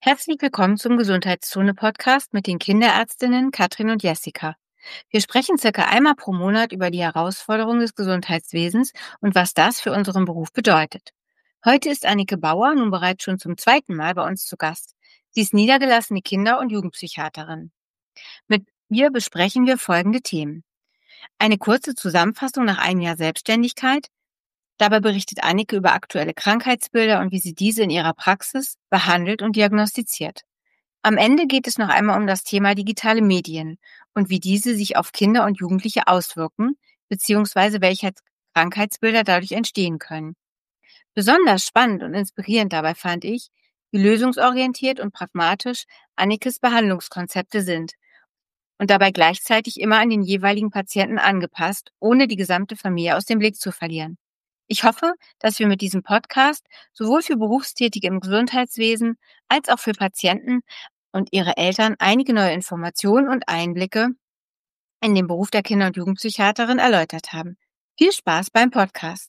Herzlich willkommen zum Gesundheitszone-Podcast mit den Kinderärztinnen Katrin und Jessica. Wir sprechen circa einmal pro Monat über die Herausforderungen des Gesundheitswesens und was das für unseren Beruf bedeutet. Heute ist Annike Bauer nun bereits schon zum zweiten Mal bei uns zu Gast. Sie ist niedergelassene Kinder- und Jugendpsychiaterin. Mit ihr besprechen wir folgende Themen. Eine kurze Zusammenfassung nach einem Jahr Selbstständigkeit. Dabei berichtet Annike über aktuelle Krankheitsbilder und wie sie diese in ihrer Praxis behandelt und diagnostiziert. Am Ende geht es noch einmal um das Thema digitale Medien und wie diese sich auf Kinder und Jugendliche auswirken, beziehungsweise welche Krankheitsbilder dadurch entstehen können. Besonders spannend und inspirierend dabei fand ich, wie lösungsorientiert und pragmatisch Annikes Behandlungskonzepte sind und dabei gleichzeitig immer an den jeweiligen Patienten angepasst, ohne die gesamte Familie aus dem Blick zu verlieren. Ich hoffe, dass wir mit diesem Podcast sowohl für Berufstätige im Gesundheitswesen als auch für Patienten und ihre Eltern einige neue Informationen und Einblicke in den Beruf der Kinder- und Jugendpsychiaterin erläutert haben. Viel Spaß beim Podcast.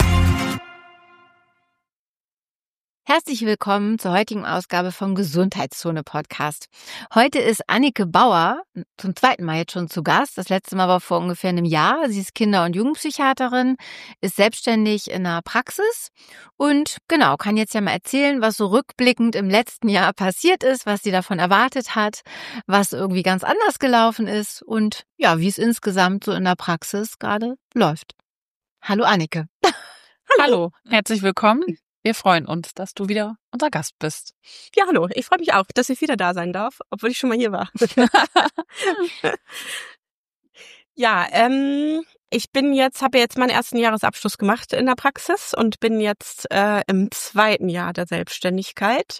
Herzlich willkommen zur heutigen Ausgabe vom Gesundheitszone-Podcast. Heute ist Annike Bauer zum zweiten Mal jetzt schon zu Gast. Das letzte Mal war vor ungefähr einem Jahr. Sie ist Kinder- und Jugendpsychiaterin, ist selbstständig in einer Praxis und kann jetzt ja mal erzählen, was so rückblickend im letzten Jahr passiert ist, was sie davon erwartet hat, was irgendwie ganz anders gelaufen ist und ja, wie es insgesamt so in der Praxis gerade läuft. Hallo Annike. Hallo, herzlich willkommen. Wir freuen uns, dass du wieder unser Gast bist. Ja, hallo. Ich freue mich auch, dass ich wieder da sein darf, obwohl ich schon mal hier war. Ja, habe jetzt meinen ersten Jahresabschluss gemacht in der Praxis und bin jetzt im zweiten Jahr der Selbstständigkeit.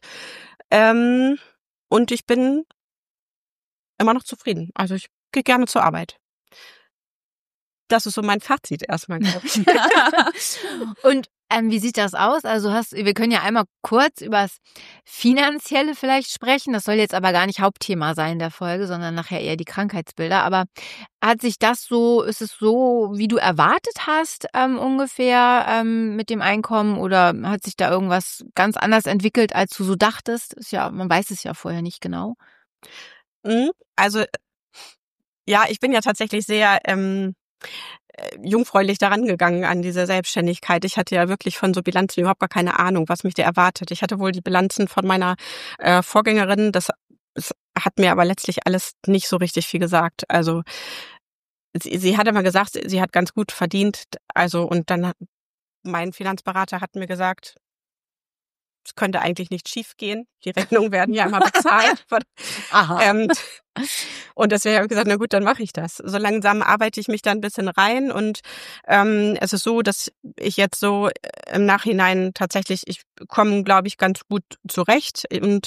Und ich bin immer noch zufrieden. Also ich gehe gerne zur Arbeit. Das ist so mein Fazit erstmal, glaube ich. Und wie sieht das aus? Also wir können ja einmal kurz über das Finanzielle vielleicht sprechen. Das soll jetzt aber gar nicht Hauptthema sein der Folge, sondern nachher eher die Krankheitsbilder. Aber ist es so, wie du erwartet hast, ungefähr mit dem Einkommen, oder hat sich da irgendwas ganz anders entwickelt, als du so dachtest? Man weiß es ja vorher nicht genau. Also, ja, ich bin ja tatsächlich sehr jungfräulich daran gegangen an diese Selbstständigkeit. Ich hatte ja wirklich von so Bilanzen überhaupt gar keine Ahnung, was mich da erwartet. Ich hatte wohl die Bilanzen von meiner Vorgängerin, das hat mir aber letztlich alles nicht so richtig viel gesagt. Also sie hat immer gesagt, sie hat ganz gut verdient. Also und dann mein Finanzberater hat mir gesagt, es könnte eigentlich nicht schief gehen. Die Rechnungen werden ja immer bezahlt. Aha. Und deswegen habe ich gesagt, na gut, dann mache ich das. So langsam arbeite ich mich da ein bisschen rein und es ist so, dass ich jetzt so im Nachhinein tatsächlich, ich komme, glaube ich, ganz gut zurecht und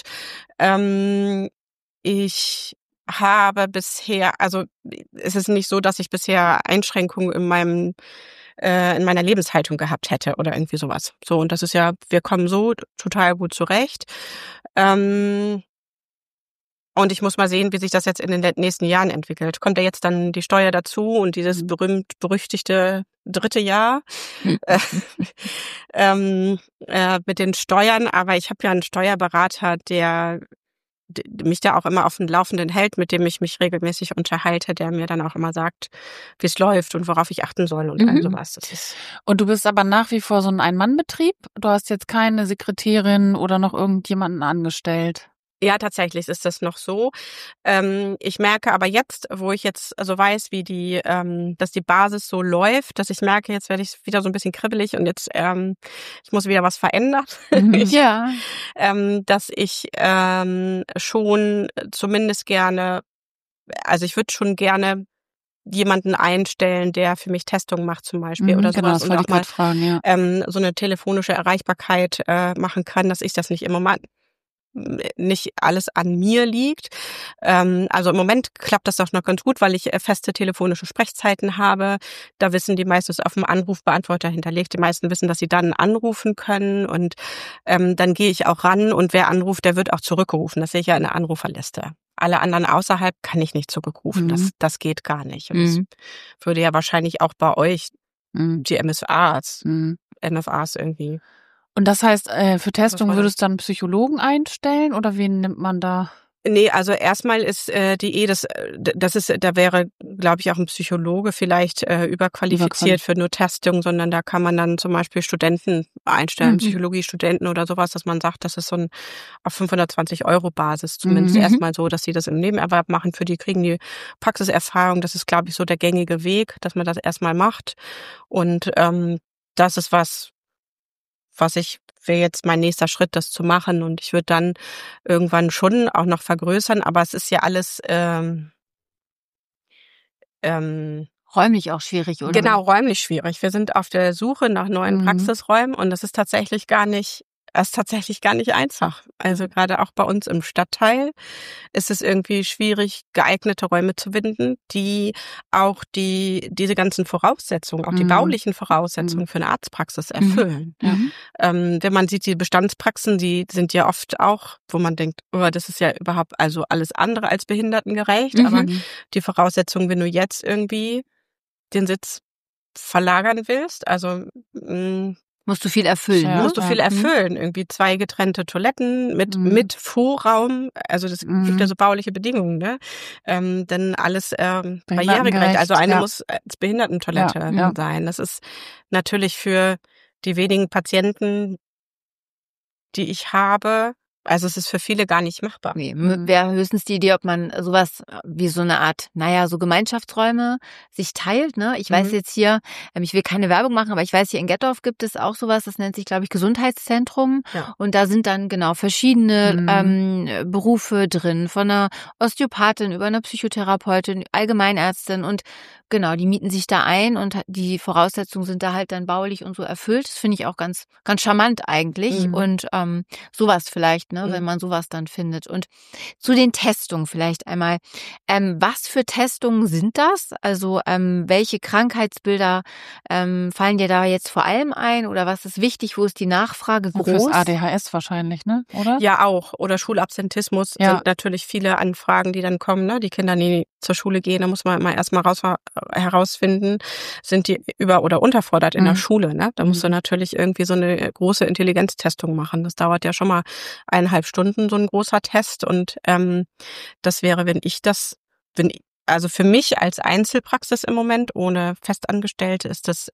ich habe bisher, also es ist nicht so, dass ich bisher Einschränkungen in meiner Lebenshaltung gehabt hätte oder irgendwie sowas. So, und das ist ja, wir kommen so total gut zurecht. Und ich muss mal sehen, wie sich das jetzt in den nächsten Jahren entwickelt. Kommt ja jetzt dann die Steuer dazu und dieses berühmt-berüchtigte dritte Jahr mit den Steuern. Aber ich habe ja einen Steuerberater, der mich da auch immer auf dem Laufenden hält, mit dem ich mich regelmäßig unterhalte, der mir dann auch immer sagt, wie es läuft und worauf ich achten soll und all sowas. Und du bist aber nach wie vor so ein Ein-Mann-Betrieb? Du hast jetzt keine Sekretärin oder noch irgendjemanden angestellt? Ja, tatsächlich ist das noch so. Ich merke aber jetzt, wo ich jetzt also weiß, wie dass die Basis so läuft, dass ich merke, jetzt werde ich wieder so ein bisschen kribbelig und jetzt ich muss wieder was verändern. Ja. Dass ich schon zumindest gerne, also ich würde schon gerne jemanden einstellen, der für mich Testungen macht zum Beispiel oder Genau, sowas das und wollte auch ich gerade fragen, ja. so eine telefonische Erreichbarkeit machen kann, dass ich das nicht alles an mir liegt. Also im Moment klappt das doch noch ganz gut, weil ich feste telefonische Sprechzeiten habe. Da wissen die meistens auf dem Anrufbeantworter hinterlegt. Die meisten wissen, dass sie dann anrufen können und dann gehe ich auch ran und wer anruft, der wird auch zurückgerufen. Das sehe ich ja in der Anruferliste. Alle anderen außerhalb kann ich nicht zurückrufen. Das geht gar nicht. Und das würde ja wahrscheinlich auch bei euch die MFAs irgendwie. Und das heißt, für Testung würdest du dann einen Psychologen einstellen oder wen nimmt man da? Nee, also erstmal ist da wäre, glaube ich, auch ein Psychologe vielleicht überqualifiziert für nur Testung, sondern da kann man dann zum Beispiel Studenten einstellen, Psychologiestudenten oder sowas, dass man sagt, das ist so auf 520 € Basis zumindest erstmal so, dass sie das im Nebenerwerb machen. Für die kriegen die Praxiserfahrung. Das ist, glaube ich, so der gängige Weg, dass man das erstmal macht. Und das ist wäre jetzt mein nächster Schritt, das zu machen. Und ich würde dann irgendwann schon auch noch vergrößern, aber es ist ja alles räumlich auch schwierig, oder? Genau, räumlich schwierig. Wir sind auf der Suche nach neuen Praxisräumen und das ist tatsächlich gar nicht einfach. Also gerade auch bei uns im Stadtteil ist es irgendwie schwierig, geeignete Räume zu finden, die auch diese ganzen Voraussetzungen, auch die baulichen Voraussetzungen für eine Arztpraxis erfüllen. Wenn man sieht, die Bestandspraxen, die sind ja oft auch, wo man denkt, oh, das ist ja überhaupt also alles andere als behindertengerecht, aber die Voraussetzungen, wenn du jetzt irgendwie den Sitz verlagern willst, also musst du viel erfüllen. Ja, musst du viel erfüllen. Irgendwie 2 getrennte Toiletten mit Vorraum. Also das gibt ja so bauliche Bedingungen, ne? Dann alles barrieregerecht. Also eine muss als Behindertentoilette sein. Das ist natürlich für die wenigen Patienten, die ich habe, also es ist für viele gar nicht machbar. Nee, wäre höchstens die Idee, ob man sowas wie so eine Art, so Gemeinschaftsräume sich teilt, ne? Ich weiß jetzt hier, ich will keine Werbung machen, aber ich weiß, hier in Gettorf gibt es auch sowas, das nennt sich, glaube ich, Gesundheitszentrum. Ja. Und da sind dann genau verschiedene Berufe drin, von einer Osteopathin über eine Psychotherapeutin, Allgemeinärztin und genau, die mieten sich da ein und die Voraussetzungen sind da halt dann baulich und so erfüllt. Das finde ich auch ganz, ganz charmant eigentlich und sowas vielleicht, ne, wenn man sowas dann findet. Und zu den Testungen vielleicht einmal. Was für Testungen sind das? Also welche Krankheitsbilder fallen dir da jetzt vor allem ein? Oder was ist wichtig? Wo ist die Nachfrage groß? Fürs ADHS wahrscheinlich, ne? Oder? Ja, auch. Oder Schulabsentismus sind natürlich viele Anfragen, die dann kommen, ne? Die Kinder, die zur Schule gehen, da muss man immer erstmal herausfinden, sind die über- oder unterfordert in der Schule, ne? Da musst du natürlich irgendwie so eine große Intelligenztestung machen. Das dauert ja schon mal 1,5 Stunden, so ein großer Test. Und das wäre, also für mich als Einzelpraxis im Moment, ohne Festangestellte, ist das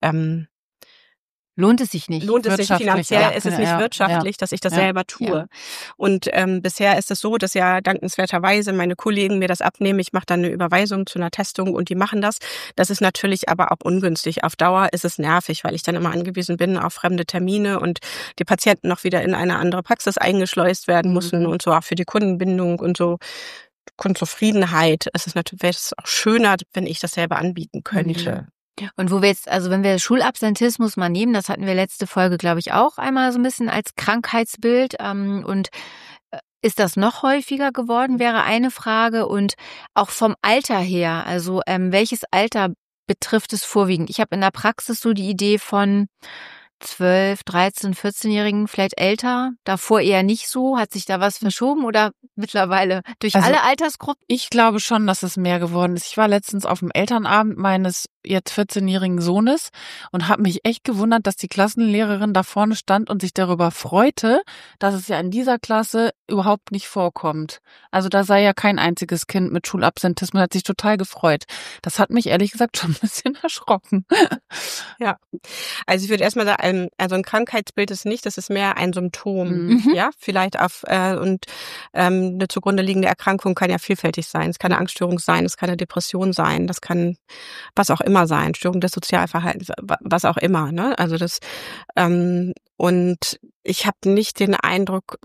lohnt es sich nicht. Lohnt es sich finanziell, ist es nicht wirtschaftlich, dass ich das selber tue. Ja. Und bisher ist es so, dass ja dankenswerterweise meine Kollegen mir das abnehmen. Ich mache dann eine Überweisung zu einer Testung und die machen das. Das ist natürlich aber auch ungünstig. Auf Dauer ist es nervig, weil ich dann immer angewiesen bin auf fremde Termine und die Patienten noch wieder in eine andere Praxis eingeschleust werden müssen und so auch für die Kundenbindung und so. Kundenzufriedenheit. Wäre es auch schöner, wenn ich das selber anbieten könnte. Und wo wir jetzt, also wenn wir Schulabsentismus mal nehmen, das hatten wir letzte Folge, glaube ich, auch einmal so ein bisschen als Krankheitsbild. Und ist das noch häufiger geworden, wäre eine Frage. Und auch vom Alter her, also welches Alter betrifft es vorwiegend? Ich habe in der Praxis so die Idee von 12, 13, 14-Jährigen, vielleicht älter, davor eher nicht so. Hat sich da was verschoben oder mittlerweile durch alle Altersgruppen? Ich glaube schon, dass es mehr geworden ist. Ich war letztens auf dem Elternabend meines jetzt 14-jährigen Sohnes und habe mich echt gewundert, dass die Klassenlehrerin da vorne stand und sich darüber freute, dass es ja in dieser Klasse überhaupt nicht vorkommt. Also da sei ja kein einziges Kind mit Schulabsentismus, hat sich total gefreut. Das hat mich ehrlich gesagt schon ein bisschen erschrocken. Ja, also ich würde erstmal sagen, also ein Krankheitsbild ist nicht, das ist mehr ein Symptom, ja, vielleicht und eine zugrunde liegende Erkrankung kann ja vielfältig sein. Es kann eine Angststörung sein, es kann eine Depression sein, das kann was auch immer sein, Störung des Sozialverhaltens, was auch immer, ne? Also das und ich habe nicht den Eindruck,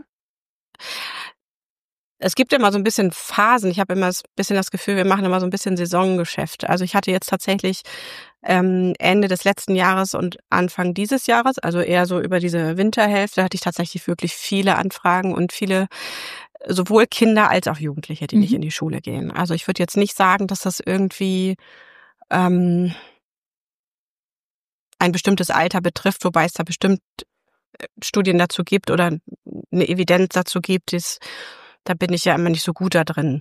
es gibt immer so ein bisschen Phasen. Ich habe immer ein bisschen das Gefühl, wir machen immer so ein bisschen Saisongeschäft. Also ich hatte jetzt tatsächlich Ende des letzten Jahres und Anfang dieses Jahres, also eher so über diese Winterhälfte, hatte ich tatsächlich wirklich viele Anfragen und viele sowohl Kinder als auch Jugendliche, die nicht in die Schule gehen. Also ich würde jetzt nicht sagen, dass das irgendwie ein bestimmtes Alter betrifft, wobei es da bestimmt Studien dazu gibt oder eine Evidenz dazu gibt, da bin ich ja immer nicht so gut da drin.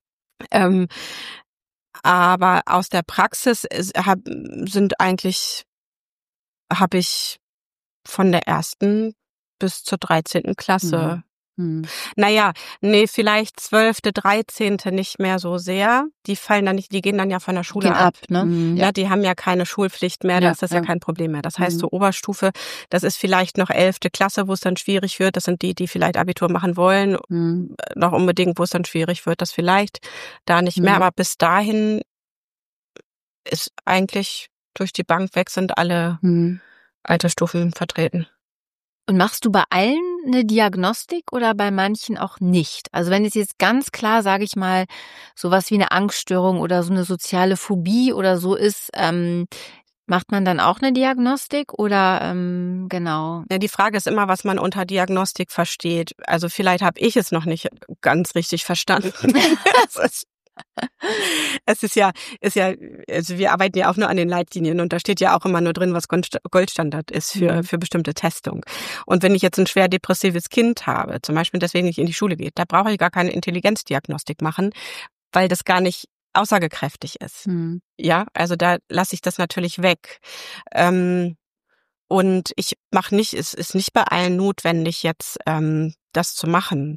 Aber aus der Praxis habe ich von der ersten bis zur 13. Klasse. Mhm. Naja, nee, vielleicht 12., 13. nicht mehr so sehr. Die fallen dann nicht, die gehen dann ja von der Schule ab. ne? Mhm. Ja, die haben ja keine Schulpflicht mehr, da ist das ja kein Problem mehr. Das heißt, so Oberstufe, das ist vielleicht noch 11. Klasse, wo es dann schwierig wird. Das sind die vielleicht Abitur machen wollen, noch unbedingt, wo es dann schwierig wird. Das vielleicht da nicht mehr, aber bis dahin ist eigentlich durch die Bank weg, sind alle Altersstufen vertreten. Und machst du bei allen eine Diagnostik oder bei manchen auch nicht? Also wenn es jetzt ganz klar, sage ich mal, sowas wie eine Angststörung oder so eine soziale Phobie oder so ist, macht man dann auch eine Diagnostik oder genau? Ja, die Frage ist immer, was man unter Diagnostik versteht. Also vielleicht habe ich es noch nicht ganz richtig verstanden. Es ist ja, also wir arbeiten ja auch nur an den Leitlinien und da steht ja auch immer nur drin, was Goldstandard ist für bestimmte Testung. Und wenn ich jetzt ein schwer depressives Kind habe, zum Beispiel deswegen nicht in die Schule geht, da brauche ich gar keine Intelligenzdiagnostik machen, weil das gar nicht aussagekräftig ist. Ja, also da lasse ich das natürlich weg. Und ich mache nicht, es ist nicht bei allen notwendig, jetzt das zu machen.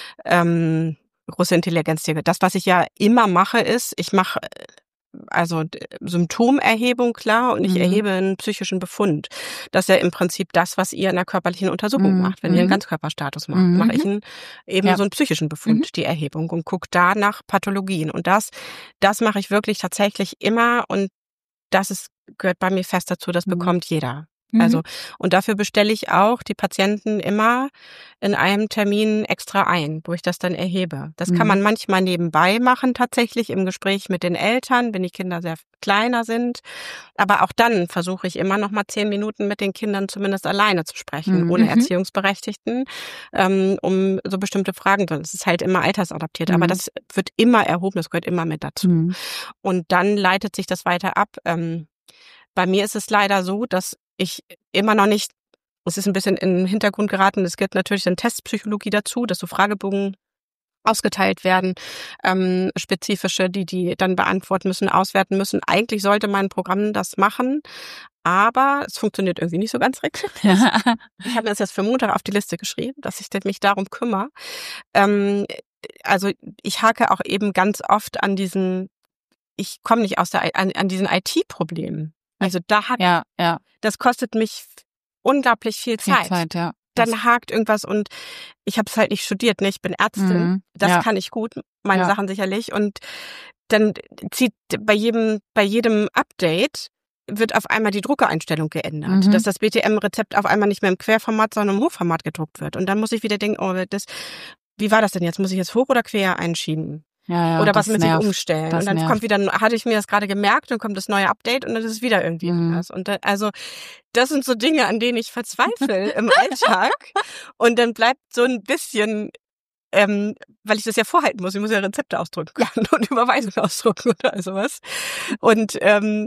Große Intelligenzdiagnostik. Das, was ich ja immer mache, ist, ich mache also Symptomerhebung, klar, und ich erhebe einen psychischen Befund. Das ist ja im Prinzip das, was ihr in der körperlichen Untersuchung macht. Wenn ihr einen Ganzkörperstatus macht, mache ich so einen psychischen Befund, die Erhebung, und gucke da nach Pathologien. Und das mache ich wirklich tatsächlich immer, und das gehört bei mir fest dazu, das bekommt jeder. Also, und dafür bestelle ich auch die Patienten immer in einem Termin extra ein, wo ich das dann erhebe. Das kann man manchmal nebenbei machen, tatsächlich im Gespräch mit den Eltern, wenn die Kinder sehr kleiner sind. Aber auch dann versuche ich immer noch mal 10 Minuten mit den Kindern zumindest alleine zu sprechen, ohne Erziehungsberechtigten, um so bestimmte Fragen zu. Das ist halt immer altersadaptiert, aber das wird immer erhoben, das gehört immer mit dazu. Und dann leitet sich das weiter ab. Bei mir ist es leider so, dass ich immer noch nicht, es ist ein bisschen in den Hintergrund geraten, es gibt natürlich dann Testpsychologie dazu, dass so Fragebogen ausgeteilt werden, spezifische, die dann beantworten müssen, auswerten müssen. Eigentlich sollte mein Programm das machen, aber es funktioniert irgendwie nicht so ganz richtig. Ich habe mir das jetzt für Montag auf die Liste geschrieben, dass ich mich darum kümmere. Also ich hake auch eben ganz oft an diesen, ich komme nicht an diesen IT-Problemen. Also das kostet mich unglaublich viel Zeit. Dann hakt irgendwas und ich habe es halt nicht studiert, ne? Ich bin Ärztin, das kann ich gut, meine Sachen sicherlich. Und dann zieht bei jedem Update wird auf einmal die Druckereinstellung geändert, dass das BTM-Rezept auf einmal nicht mehr im Querformat, sondern im Hochformat gedruckt wird. Und dann muss ich wieder denken, wie war das denn jetzt? Muss ich jetzt hoch oder quer einschieben? Oder was mit sich umstellen. Und dann hatte ich mir das gerade gemerkt, dann kommt das neue Update und dann ist es wieder irgendwie anders. Und dann, also das sind so Dinge, an denen ich verzweifle im Alltag. Und dann bleibt so ein bisschen, weil ich das ja vorhalten muss, ich muss ja Rezepte ausdrucken können und Überweisungen ausdrucken oder sowas. Und dann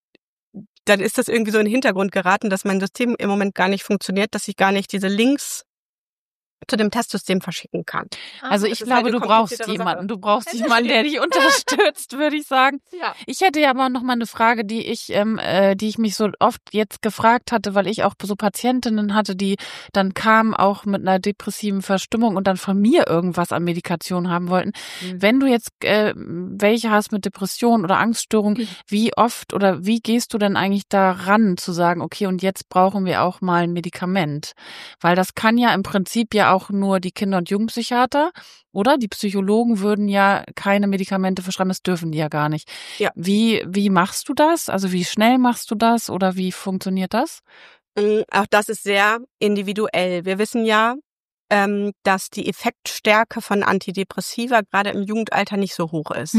ist das irgendwie so in den Hintergrund geraten, dass mein System im Moment gar nicht funktioniert, dass ich gar nicht diese Links zu dem Testsystem verschicken kann. Also ich glaube, du brauchst jemanden. Du brauchst jemanden, der dich unterstützt, würde ich sagen. Ja. Ich hätte ja aber noch mal eine Frage, die ich mich so oft jetzt gefragt hatte, weil ich auch so Patientinnen hatte, die dann kamen auch mit einer depressiven Verstimmung und dann von mir irgendwas an Medikation haben wollten. Wenn du jetzt welche hast mit Depression oder Angststörung, wie oft oder wie gehst du denn eigentlich daran zu sagen, okay, und jetzt brauchen wir auch mal ein Medikament? Weil das kann ja im Prinzip ja auch nur die Kinder- und Jugendpsychiater, oder? Die Psychologen würden ja keine Medikamente verschreiben, das dürfen die ja gar nicht. Ja. Wie machst du das? Also wie schnell machst du das oder wie funktioniert das? Auch das ist sehr individuell. Wir wissen ja, dass die Effektstärke von Antidepressiva gerade im Jugendalter nicht so hoch ist.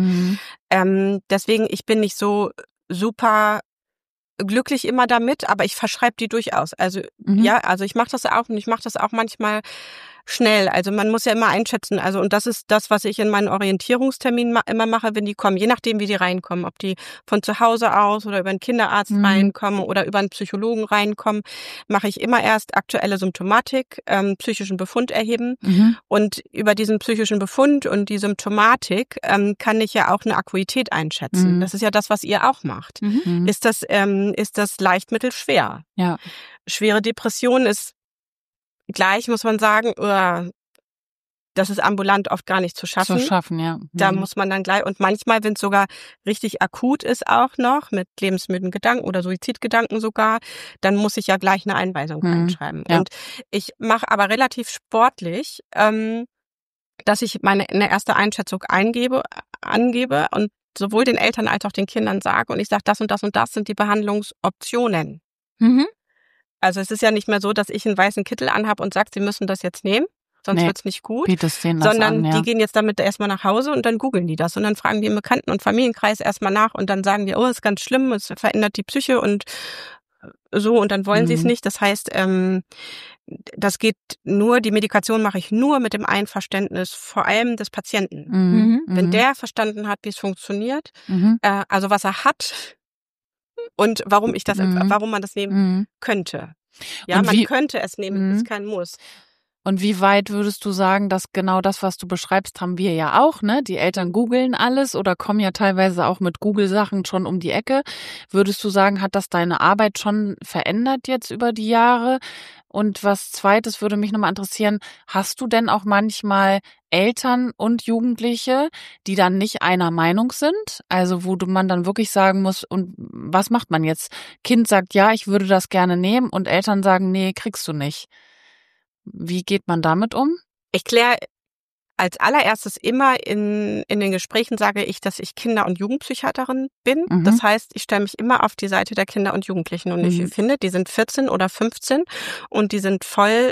Deswegen, ich bin nicht so super glücklich immer damit, aber ich verschreibe die durchaus. Also also ich mache das auch, und ich mache das auch manchmal schnell. Also man muss ja immer einschätzen. Also und das ist das, was ich in meinen Orientierungsterminen immer mache, wenn die kommen, je nachdem, wie die reinkommen, ob die von zu Hause aus oder über einen Kinderarzt reinkommen oder über einen Psychologen reinkommen, mache ich immer erst aktuelle Symptomatik, psychischen Befund erheben. Und über diesen psychischen Befund und die Symptomatik kann ich ja auch eine Akuität einschätzen. Das ist ja das, was ihr auch macht. Ist das leicht, mittel, schwer? Ja. Schwere Depression ist gleich muss man sagen, das ist ambulant oft gar nicht zu schaffen. Ja. Da muss man dann gleich, und manchmal, wenn es sogar richtig akut ist auch noch, mit lebensmüden Gedanken oder Suizidgedanken sogar, dann muss ich ja gleich eine Einweisung reinschreiben. Ja. Und ich mache aber relativ sportlich, dass ich eine erste Einschätzung angebe und sowohl den Eltern als auch den Kindern sage, und ich sage, das und das und das sind die Behandlungsoptionen. Mhm. Also es ist ja nicht mehr so, dass ich einen weißen Kittel anhab und sage, sie müssen das jetzt nehmen, sonst wird's nicht gut, sondern die gehen jetzt damit erstmal nach Hause und dann googeln die das und dann fragen die im Bekannten- und Familienkreis erstmal nach und dann sagen die, oh, ist ganz schlimm, es verändert die Psyche und so, und dann wollen sie es nicht. Das heißt, das geht nur, die Medikation mache ich nur mit dem Einverständnis vor allem des Patienten. Wenn der verstanden hat, wie es funktioniert, also was er hat und warum man das nehmen könnte. Ja, und man könnte es nehmen, ist kein Muss. Und wie weit würdest du sagen, dass genau das, was du beschreibst, haben wir ja auch, ne? Die Eltern googeln alles oder kommen ja teilweise auch mit Google-Sachen schon um die Ecke. Würdest du sagen, hat das deine Arbeit schon verändert jetzt über die Jahre? Und was Zweites würde mich nochmal interessieren, hast du denn auch manchmal Eltern und Jugendliche, die dann nicht einer Meinung sind? Also wo man dann wirklich sagen muss, und was macht man jetzt? Kind sagt, ja, ich würde das gerne nehmen, und Eltern sagen, nee, kriegst du nicht. Wie geht man damit um? Ich kläre als allererstes immer in den Gesprächen, sage ich, dass ich Kinder- und Jugendpsychiaterin bin. Das heißt, ich stelle mich immer auf die Seite der Kinder und Jugendlichen, und ich finde, die sind 14 oder 15 und die sind voll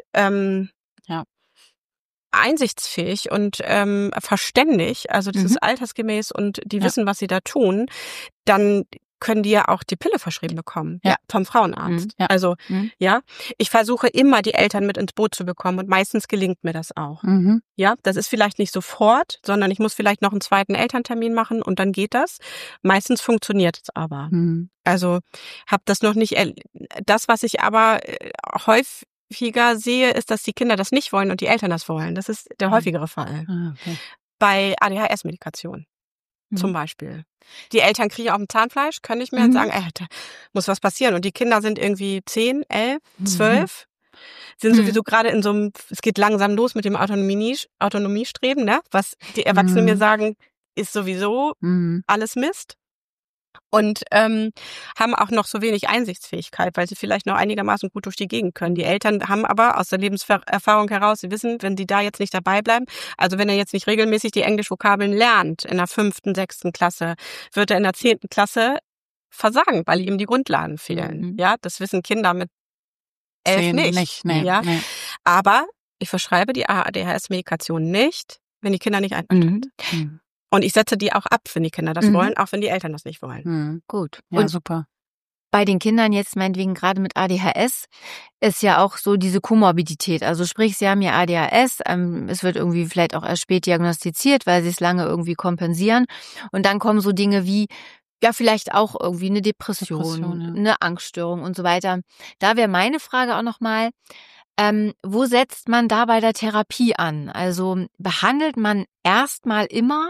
einsichtsfähig und verständig, also das ist altersgemäß und die wissen, was sie da tun. Dann können die ja auch die Pille verschrieben bekommen, vom Frauenarzt. Also, ich versuche immer, die Eltern mit ins Boot zu bekommen, und meistens gelingt mir das auch. Ja, das ist vielleicht nicht sofort, sondern ich muss vielleicht noch einen zweiten Elterntermin machen und dann geht das. Meistens funktioniert es aber. Also, habe das noch nicht, das, was ich aber häufiger sehe, ist, dass die Kinder das nicht wollen und die Eltern das wollen. Das ist der häufigere Fall. Okay. Bei ADHS-Medikation. Zum Beispiel. Die Eltern kriegen auf dem Zahnfleisch, können nicht mehr und sagen, da muss was passieren. Und die Kinder sind irgendwie 10, 11, 12, sind sowieso gerade in so einem, es geht langsam los mit dem Autonomiestreben, ne? Was die Erwachsenen mir sagen, ist sowieso alles Mist. Und haben auch noch so wenig Einsichtsfähigkeit, weil sie vielleicht noch einigermaßen gut durch die Gegend können. Die Eltern haben aber aus der Lebenserfahrung heraus, sie wissen, wenn sie da jetzt nicht dabei bleiben, also wenn er jetzt nicht regelmäßig die Englischvokabeln lernt in der 5., 6. Klasse, wird er in der 10. Klasse versagen, weil ihm die Grundlagen fehlen. Ja, das wissen Kinder mit 11 nicht. Nee. Aber ich verschreibe die ADHS-Medikation nicht, wenn die Kinder nicht einverstanden sind. Und ich setze die auch ab, wenn die Kinder das wollen, auch wenn die Eltern das nicht wollen. Gut. Ja, und super. Bei den Kindern jetzt meinetwegen gerade mit ADHS ist ja auch so diese Komorbidität. Also sprich, sie haben ja ADHS, es wird irgendwie vielleicht auch erst spät diagnostiziert, weil sie es lange irgendwie kompensieren. Und dann kommen so Dinge wie, ja, vielleicht auch irgendwie eine Depression, eine Angststörung und so weiter. Da wäre meine Frage auch nochmal, wo setzt man da bei der Therapie an? Also behandelt man erstmal immer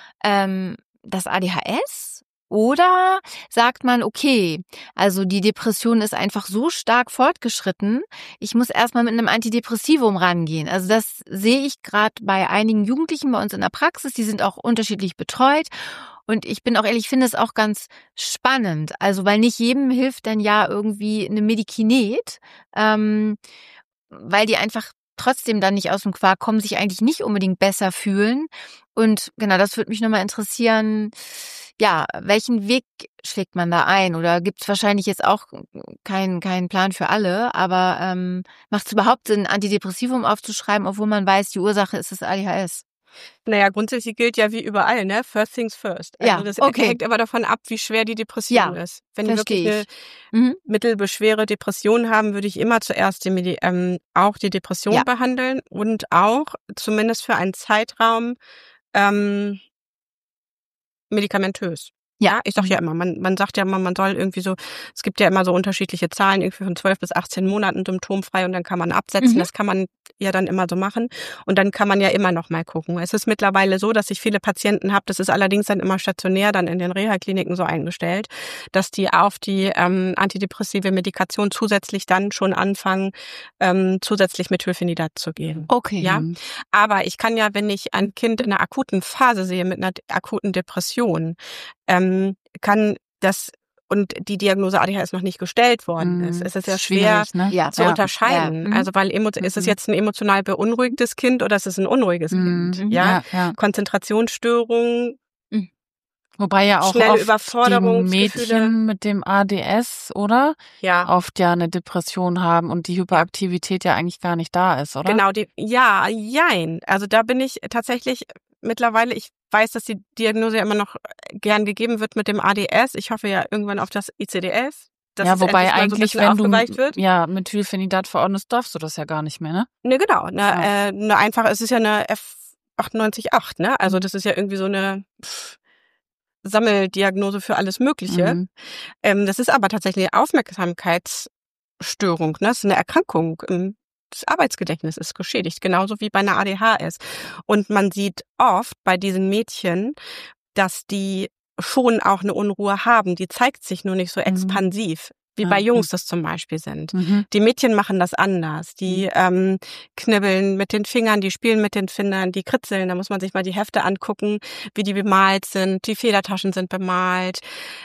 das ADHS oder sagt man, okay, also die Depression ist einfach so stark fortgeschritten, ich muss erstmal mit einem Antidepressivum rangehen. Also das sehe ich gerade bei einigen Jugendlichen bei uns in der Praxis, die sind auch unterschiedlich betreut. Und ich bin auch ehrlich, ich finde es auch ganz spannend. Also weil nicht jedem hilft dann ja irgendwie eine Medikinet, weil die einfach trotzdem dann nicht aus dem Quark kommen, sich eigentlich nicht unbedingt besser fühlen. Und genau, das würde mich nochmal interessieren, ja, welchen Weg schlägt man da ein? Oder gibt es wahrscheinlich jetzt auch keinen Plan für alle, aber macht es überhaupt Sinn, Antidepressivum aufzuschreiben, obwohl man weiß, die Ursache ist das ADHS? Naja, grundsätzlich gilt ja wie überall, ne? First things first. Also das hängt aber davon ab, wie schwer die Depression ist. Wenn die wirklich eine mittelbeschwere Depression haben, würde ich immer zuerst auch die Depression behandeln und auch zumindest für einen Zeitraum medikamentös. Ja, ich sag ja immer, man sagt ja immer, man soll irgendwie so, es gibt ja immer so unterschiedliche Zahlen, irgendwie von 12 bis 18 Monaten symptomfrei und dann kann man absetzen. Das kann man ja dann immer so machen und dann kann man ja immer noch mal gucken. Es ist mittlerweile so, dass ich viele Patienten habe, das ist allerdings dann immer stationär dann in den Reha-Kliniken so eingestellt, dass die auf die antidepressive Medikation zusätzlich dann schon anfangen, zusätzlich Methylphenidat zu geben. Okay. Ja, aber ich kann ja, wenn ich ein Kind in einer akuten Phase sehe mit einer akuten Depression, kann das und die Diagnose ADHS noch nicht gestellt worden ist. Es ist ja schwer zu unterscheiden. Also weil ist es jetzt ein emotional beunruhigtes Kind oder ist es ein unruhiges Kind? Ja? Konzentrationsstörungen. Wobei ja auch schnelle oft Überforderung, die Mädchen mit dem ADS, oder? Ja. Oft ja eine Depression haben und die Hyperaktivität ja eigentlich gar nicht da ist, oder? Genau, jein. Also da bin ich tatsächlich mittlerweile, ich weiß, dass die Diagnose ja immer noch gern gegeben wird mit dem ADS. Ich hoffe ja irgendwann auf das ICD-11. Ja, wobei eigentlich, so wenn du wird. Methylphenidat verordnest, darfst du das ja gar nicht mehr, ne? Ne, genau. Es ist ja eine F98.8, ne? Also das ist ja irgendwie so eine Sammeldiagnose für alles Mögliche. Das ist aber tatsächlich eine Aufmerksamkeitsstörung, ne? Das ist eine Erkrankung. Das Arbeitsgedächtnis ist geschädigt, genauso wie bei einer ADHS. Und man sieht oft bei diesen Mädchen, dass die schon auch eine Unruhe haben. Die zeigt sich nur nicht so expansiv, wie bei Jungs das zum Beispiel sind. Die Mädchen machen das anders. Die knibbeln mit den Fingern, die spielen mit den Fingern, die kritzeln. Da muss man sich mal die Hefte angucken, wie die bemalt sind. Die Federtaschen sind bemalt.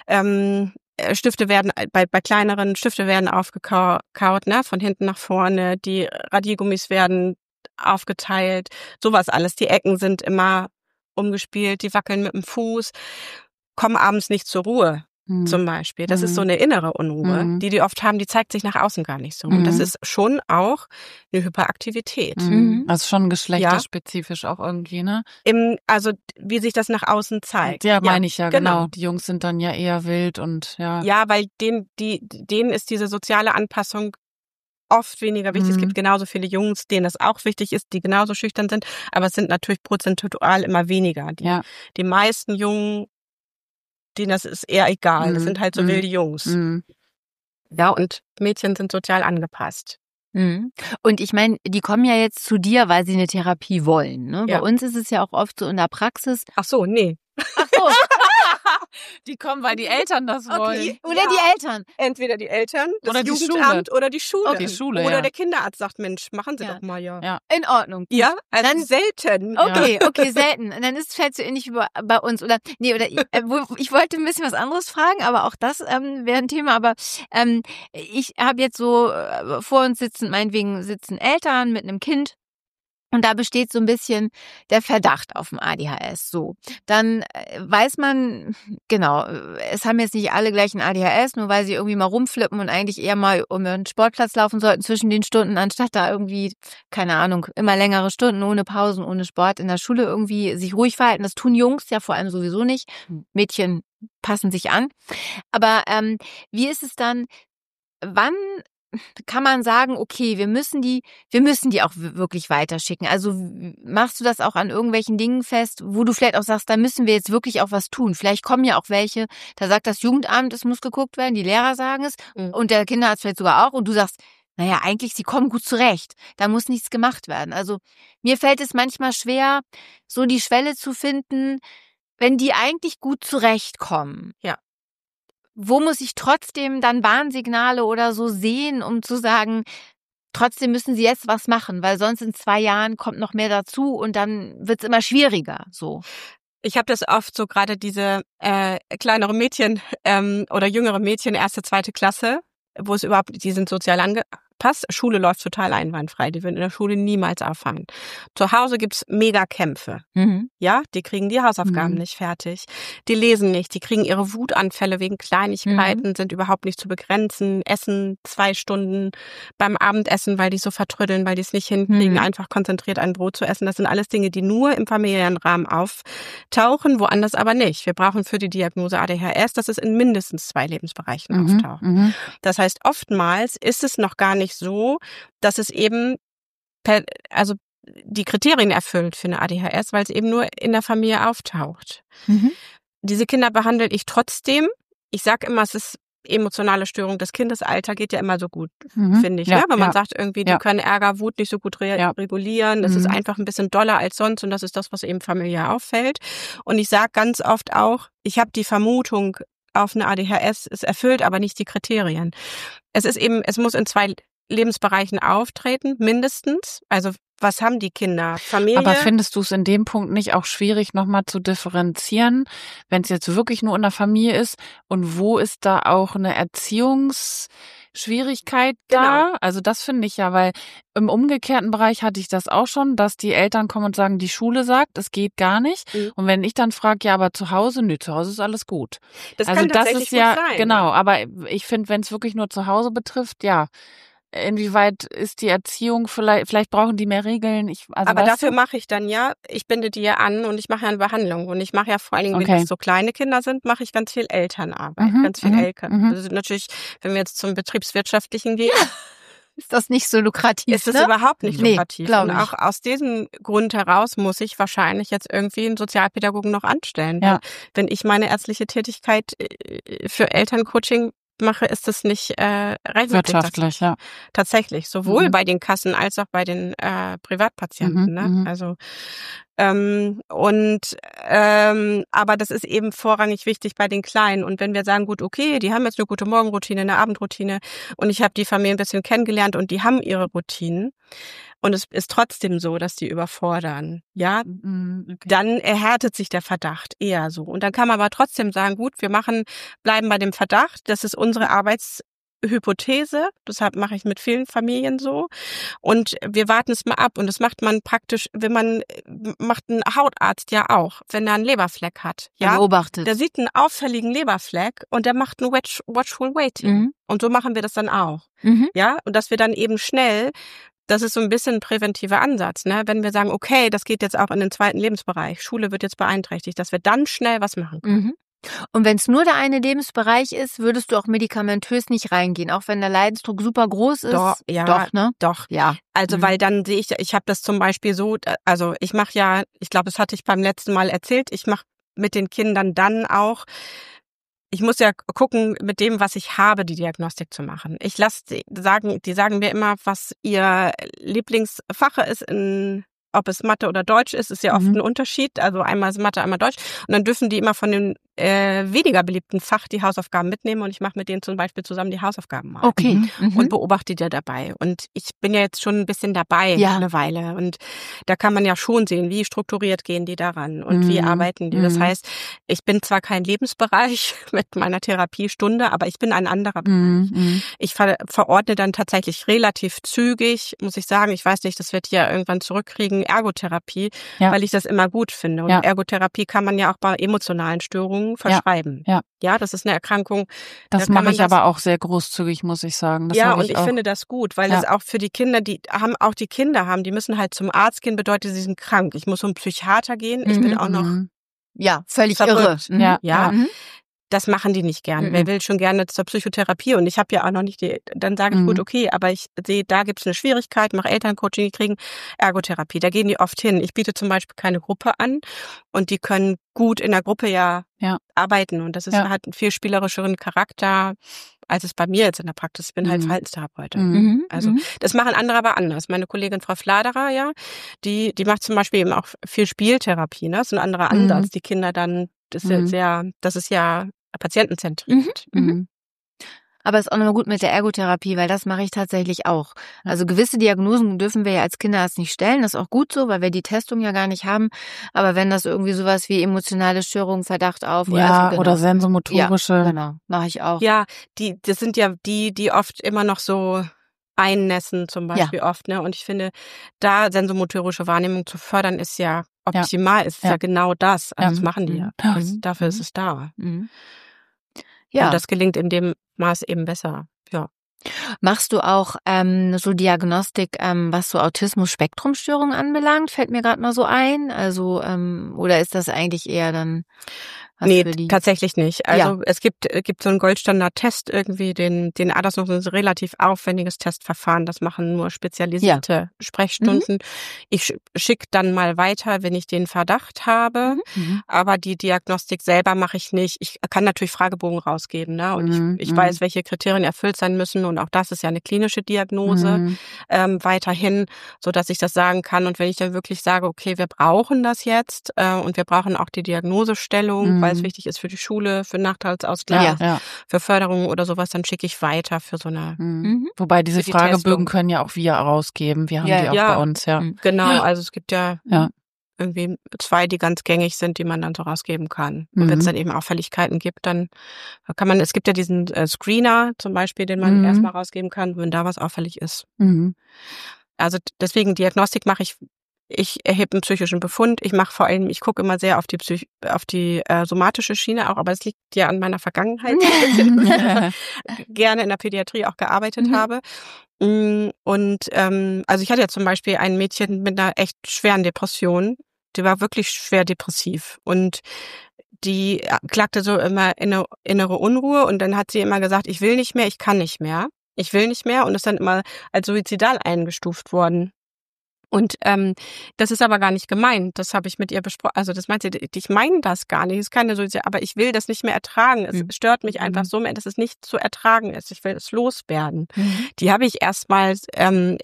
Stifte werden, bei kleineren Stifte werden aufgekaut, ne, von hinten nach vorne. Die Radiergummis werden aufgeteilt. Sowas alles. Die Ecken sind immer umgespielt. Die wackeln mit dem Fuß. Kommen abends nicht zur Ruhe. Zum Beispiel. Das ist so eine innere Unruhe, die oft haben, die zeigt sich nach außen gar nicht so. Und das ist schon auch eine Hyperaktivität. Also schon geschlechterspezifisch auch irgendwie, ne? Also wie sich das nach außen zeigt. Ja, meine ich ja, genau. Die Jungs sind dann ja eher wild und ja. Ja, weil denen ist diese soziale Anpassung oft weniger wichtig. Es gibt genauso viele Jungs, denen das auch wichtig ist, die genauso schüchtern sind, aber es sind natürlich prozentual immer weniger. Die meisten Jungen, denen das ist eher egal. Das sind halt so wilde Jungs. Ja, und Mädchen sind sozial angepasst. Und ich meine, die kommen ja jetzt zu dir, weil sie eine Therapie wollen. Ne? Ja. Bei uns ist es ja auch oft so in der Praxis. Ach so, nee. Ach so. Die kommen, weil die Eltern das wollen. Oder die Eltern. Entweder die Eltern, das oder die Jugendamt oder die Schule. Die Schule, oder der Kinderarzt sagt, Mensch, machen Sie doch mal, ja. In Ordnung. Ja, also dann, selten. Okay, selten. Und dann ist es vielleicht so ähnlich wie bei uns. Ich wollte ein bisschen was anderes fragen, aber auch das wäre ein Thema. Aber ich habe jetzt so vor uns meinetwegen sitzen Eltern mit einem Kind. Und da besteht so ein bisschen der Verdacht auf dem ADHS. So, dann weiß man, genau, es haben jetzt nicht alle gleich ein ADHS, nur weil sie irgendwie mal rumflippen und eigentlich eher mal um einen Sportplatz laufen sollten zwischen den Stunden, anstatt da irgendwie, keine Ahnung, immer längere Stunden ohne Pausen, ohne Sport in der Schule irgendwie sich ruhig verhalten. Das tun Jungs ja vor allem sowieso nicht. Mädchen passen sich an. Aber wie ist es dann, wann kann man sagen, okay, wir müssen die auch wirklich weiterschicken? Also machst du das auch an irgendwelchen Dingen fest, wo du vielleicht auch sagst, da müssen wir jetzt wirklich auch was tun? Vielleicht kommen ja auch welche, da sagt das Jugendamt, es muss geguckt werden, die Lehrer sagen es und der Kinderarzt vielleicht sogar auch und du sagst, naja, eigentlich, sie kommen gut zurecht, da muss nichts gemacht werden. Also mir fällt es manchmal schwer, so die Schwelle zu finden, wenn die eigentlich gut zurechtkommen. Ja. Wo muss ich trotzdem dann Warnsignale oder so sehen, um zu sagen, trotzdem müssen sie jetzt was machen, weil sonst in 2 Jahren kommt noch mehr dazu und dann wird's immer schwieriger. So. Ich habe das oft so gerade diese kleinere Mädchen oder jüngere Mädchen, 1., 2. Klasse, wo es überhaupt, die sind sozial angepasst. Schule läuft total einwandfrei. Die würden in der Schule niemals auffallen. Zu Hause gibt's mega Kämpfe. Ja, die kriegen die Hausaufgaben nicht fertig. Die lesen nicht. Die kriegen ihre Wutanfälle wegen Kleinigkeiten, sind überhaupt nicht zu begrenzen. Essen 2 Stunden beim Abendessen, weil die so vertrödeln, weil die es nicht hinkriegen, einfach konzentriert ein Brot zu essen. Das sind alles Dinge, die nur im familiären Rahmen auftauchen, woanders aber nicht. Wir brauchen für die Diagnose ADHS, dass es in mindestens 2 Lebensbereichen auftaucht. Das heißt, oftmals ist es noch gar nicht so, dass es eben die Kriterien erfüllt für eine ADHS, weil es eben nur in der Familie auftaucht. diese Kinder behandle ich trotzdem. Ich sage immer, es ist emotionale Störung. Das Kindesalter geht ja immer so gut, finde ich. Ja, Ne? Wenn man ja. sagt, irgendwie, die Ja. können Ärger, Wut nicht so gut regulieren. Es ist einfach ein bisschen doller als sonst und das ist das, was eben familiär auffällt. Und ich sage ganz oft auch, ich habe die Vermutung auf eine ADHS, es erfüllt aber nicht die Kriterien. Es muss in 2 Lebensbereichen auftreten, mindestens. Also was haben die Kinder? Familie? Aber findest du es in dem Punkt nicht auch schwierig, nochmal zu differenzieren, wenn es jetzt wirklich nur in der Familie ist? Und wo ist da auch eine Erziehungsschwierigkeit da? Genau. Also das finde ich ja, weil im umgekehrten Bereich hatte ich das auch schon, dass die Eltern kommen und sagen, die Schule sagt, es geht gar nicht. Und wenn ich dann frage, ja, aber zu Hause ist alles gut. Das Also kann das tatsächlich ist ja, gut sein. genau, aber ich finde, wenn es wirklich nur zu Hause betrifft, ja. Inwieweit ist die Erziehung vielleicht brauchen die mehr Regeln? Aber dafür mache ich dann ich binde die ja an und ich mache ja eine Behandlung. Und ich mache ja vor allen Dingen, wenn das so kleine Kinder sind, mache ich ganz viel Elternarbeit, ganz viel Eltern. Das ist natürlich, wenn wir jetzt zum Betriebswirtschaftlichen gehen, ist das nicht so lukrativ, ist es überhaupt nicht lukrativ. Glaube und ich. auch aus diesem Grund heraus muss ich wahrscheinlich jetzt irgendwie einen Sozialpädagogen noch anstellen. Ja. Wenn ich meine ärztliche Tätigkeit für Elterncoaching mache, ist das nicht wirtschaftlich, ja. Tatsächlich, sowohl bei den Kassen als auch bei den Privatpatienten. Ne? Also aber das ist eben vorrangig wichtig bei den Kleinen. Und wenn wir sagen, gut, okay, die haben jetzt eine gute Morgenroutine, eine Abendroutine und ich habe die Familie ein bisschen kennengelernt und die haben ihre Routinen und es ist trotzdem so, dass die überfordern, ja, dann erhärtet sich der Verdacht eher so. Und dann kann man aber trotzdem sagen, gut, bleiben bei dem Verdacht, das ist unsere Hypothese, deshalb mache ich mit vielen Familien so und wir warten es mal ab und das macht man praktisch, macht ein Hautarzt ja auch, wenn er einen Leberfleck hat, ja, beobachtet. der sieht einen auffälligen Leberfleck und der macht ein Watchful Waiting und so machen wir das dann auch, ja, und dass wir dann eben schnell, das ist so ein bisschen ein präventiver Ansatz, ne, wenn wir sagen, okay, das geht jetzt auch in den 2. Lebensbereich, Schule wird jetzt beeinträchtigt, dass wir dann schnell was machen können. Und wenn es nur der eine Lebensbereich ist, würdest du auch medikamentös nicht reingehen, auch wenn der Leidensdruck super groß ist? Doch, ja. Doch, ne? Doch. Ja. Also, weil dann sehe ich habe das zum Beispiel so, also ich mache ja, ich glaube, das hatte ich beim letzten Mal erzählt, ich mache mit den Kindern dann auch, ich muss ja gucken, mit dem, was ich habe, die Diagnostik zu machen. Die sagen mir immer, was ihr Lieblingsfach ist ob es Mathe oder Deutsch ist ja oft ein Unterschied. Also einmal ist Mathe, einmal Deutsch. Und dann dürfen die immer von dem weniger beliebten Fach die Hausaufgaben mitnehmen und ich mache mit denen zum Beispiel zusammen die Hausaufgaben mal. Okay. Und beobachte die dabei. Und ich bin ja jetzt schon ein bisschen dabei eine Weile. Und da kann man ja schon sehen, wie strukturiert gehen die daran und wie arbeiten die. Das heißt, ich bin zwar kein Lebensbereich mit meiner Therapiestunde, aber ich bin ein anderer Bereich. Ich verordne dann tatsächlich relativ zügig, muss ich sagen, ich weiß nicht, das wird ja irgendwann zurückkriegen, Ergotherapie, weil ich das immer gut finde. Und Ergotherapie kann man ja auch bei emotionalen Störungen verschreiben. Ja, das ist eine Erkrankung. Das mache ich aber auch sehr großzügig, muss ich sagen. Das und ich finde das gut, weil das auch für die Kinder, die müssen halt zum Arzt gehen, bedeutet, sie sind krank. Ich muss zum Psychiater gehen, ich bin auch noch völlig verrückt. irre. Das machen die nicht gern. Wer will schon gerne zur Psychotherapie? Und ich habe ja auch noch nicht dann sage ich, gut, okay, aber ich sehe, da gibt es eine Schwierigkeit, mache Elterncoaching, die kriegen Ergotherapie. Da gehen die oft hin. Ich biete zum Beispiel keine Gruppe an und die können gut in der Gruppe arbeiten. Und das ist hat einen viel spielerischeren Charakter, als es bei mir jetzt in der Praxis. Ich bin halt Verhaltenstherapeutin. Also das machen andere aber anders. Meine Kollegin Frau Fladerer, die macht zum Beispiel eben auch viel Spieltherapie. Ne? Das ist ein anderer Ansatz. Die Kinder dann, das ist ja patientenzentriert. Aber es ist auch nochmal gut mit der Ergotherapie, weil das mache ich tatsächlich auch. Also gewisse Diagnosen dürfen wir ja als Kinderarzt nicht stellen. Das ist auch gut so, weil wir die Testung ja gar nicht haben. Aber wenn das irgendwie sowas wie emotionale Störungen, Verdacht auf oder sensomotorische, mache ich auch. Ja, das sind ja die oft immer noch so einnässen zum Beispiel oft, ne? Und ich finde, da sensomotorische Wahrnehmung zu fördern, ist ja optimal, ist ja genau das. Also das machen die ja. Dafür ist es da. Ja. Und das gelingt in dem Maß eben besser. Ja. Machst du auch so Diagnostik, was so Autismus-Spektrum-Störungen anbelangt? Fällt mir gerade mal so ein. Also oder ist das eigentlich eher dann? Nee, tatsächlich nicht. Also es gibt so einen Goldstandard-Test irgendwie, den das noch so ein relativ aufwendiges Testverfahren. Das machen nur spezialisierte Sprechstunden. Ich schicke dann mal weiter, wenn ich den Verdacht habe. Aber die Diagnostik selber mache ich nicht. Ich kann natürlich Fragebogen rausgeben, ne? Und ich weiß, welche Kriterien erfüllt sein müssen. Und auch das ist ja eine klinische Diagnose weiterhin, so dass ich das sagen kann. Und wenn ich dann wirklich sage, okay, wir brauchen das jetzt und wir brauchen auch die Diagnosestellung, weil es wichtig ist für die Schule, für Nachteilsausgleich, für Förderung oder sowas, dann schicke ich weiter für so eine. Wobei diese Fragebögen können ja auch wir rausgeben. Wir haben die auch bei uns, Genau, also es gibt irgendwie 2, die ganz gängig sind, die man dann so rausgeben kann. Und wenn es dann eben Auffälligkeiten gibt, dann kann man, es gibt ja diesen Screener zum Beispiel, den man erstmal rausgeben kann, wenn da was auffällig ist. Also deswegen Diagnostik mache ich erhebe einen psychischen Befund. Ich mache vor allem, ich gucke immer sehr auf die somatische Schiene auch, aber es liegt ja an meiner Vergangenheit, dass ich gerne in der Pädiatrie auch gearbeitet habe. Und also ich hatte ja zum Beispiel ein Mädchen mit einer echt schweren Depression, die war wirklich schwer depressiv und die klagte so immer innere Unruhe und dann hat sie immer gesagt, ich will nicht mehr, ich kann nicht mehr, ich will nicht mehr und ist dann immer als suizidal eingestuft worden. Und das ist aber gar nicht gemeint. Das habe ich mit ihr besprochen. Also das meinte sie, ich meine das gar nicht. Es ist keine Suizid, aber ich will das nicht mehr ertragen. Es stört mich einfach so mehr, dass es nicht zu ertragen ist. Ich will es loswerden. Die habe ich erstmals zu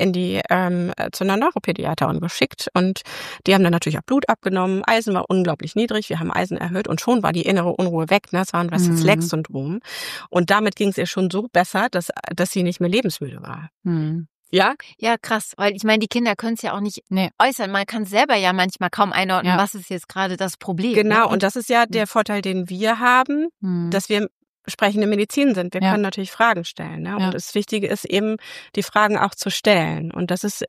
einer Neuropädiaterin geschickt und die haben dann natürlich auch Blut abgenommen. Eisen war unglaublich niedrig. Wir haben Eisen erhöht und schon war die innere Unruhe weg. Ne? Das war ein Restless-Legs-Syndrom. Und damit ging es ihr schon so besser, dass sie nicht mehr lebensmüde war. Ja? Ja, krass, weil ich meine, die Kinder können es ja auch nicht äußern. Man kann selber ja manchmal kaum einordnen, was ist jetzt gerade das Problem. Genau, und das ist ja der Vorteil, den wir haben, dass wir sprechende Medizin sind. Wir können natürlich Fragen stellen. Ne? Und das Wichtige ist eben, die Fragen auch zu stellen. Und das ist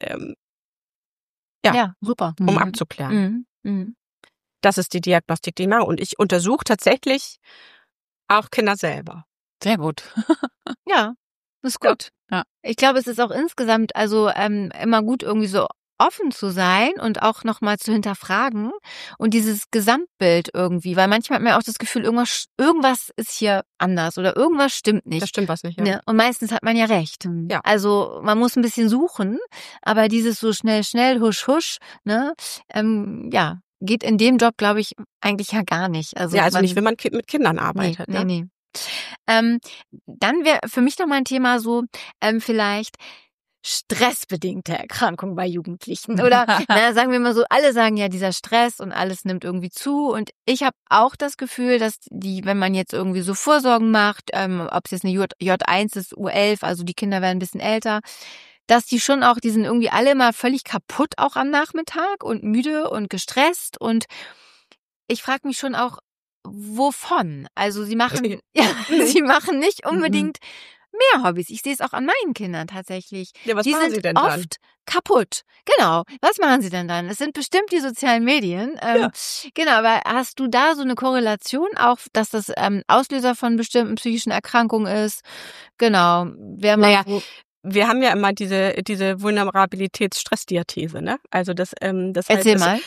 super, um abzuklären. Das ist die Diagnostik, die ich mache. Und ich untersuche tatsächlich auch Kinder selber. Sehr gut. Ja, das ist gut. Ja. Ich glaube, es ist auch insgesamt immer gut, irgendwie so offen zu sein und auch nochmal zu hinterfragen und dieses Gesamtbild irgendwie, weil manchmal hat man auch das Gefühl, irgendwas ist hier anders oder irgendwas stimmt nicht. Das stimmt was nicht, ja. Und meistens hat man ja recht. Ja. Also man muss ein bisschen suchen, aber dieses so schnell, husch, husch, ne, geht in dem Job, glaube ich, eigentlich ja gar nicht. Also nicht, wenn man mit Kindern arbeitet. Nee. Dann wäre für mich noch mal ein Thema so, vielleicht stressbedingte Erkrankung bei Jugendlichen. Oder sagen wir mal so, alle sagen ja, dieser Stress und alles nimmt irgendwie zu. Und ich habe auch das Gefühl, dass wenn man jetzt irgendwie so Vorsorgen macht, ob es jetzt eine J1 ist, U11, also die Kinder werden ein bisschen älter, dass die schon auch, die sind irgendwie alle immer völlig kaputt auch am Nachmittag und müde und gestresst. Und ich frage mich schon auch, wovon? Also sie machen nicht unbedingt mehr Hobbys. Ich sehe es auch an meinen Kindern tatsächlich. Ja, was machen sie denn dann? Oft kaputt. Genau. Was machen sie denn dann? Es sind bestimmt die sozialen Medien. Genau, aber hast du da so eine Korrelation auch, dass das Auslöser von bestimmten psychischen Erkrankungen ist? Genau. Wir haben ja immer diese Vulnerabilitäts-Stress-Diathese, ne? Also das heißt, erzähl mal.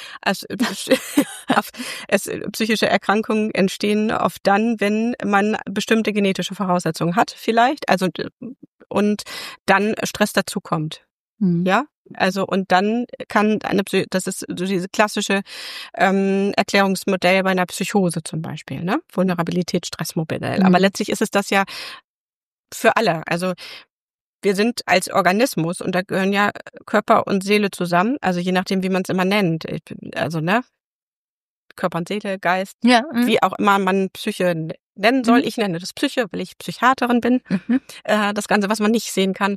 Psychische Erkrankungen entstehen oft dann, wenn man bestimmte genetische Voraussetzungen hat, vielleicht. Also und dann Stress dazukommt. Ja? Also und dann kann das ist so diese klassische Erklärungsmodell bei einer Psychose zum Beispiel, ne? Vulnerabilitäts-Stressmodell. Aber letztlich ist es das ja für alle. Also wir sind als Organismus und da gehören ja Körper und Seele zusammen, also je nachdem, wie man es immer nennt. Also, ne? Körper und Seele, Geist, wie auch immer man Psyche nennen soll. Ich nenne das Psyche, weil ich Psychiaterin bin. Das Ganze, was man nicht sehen kann.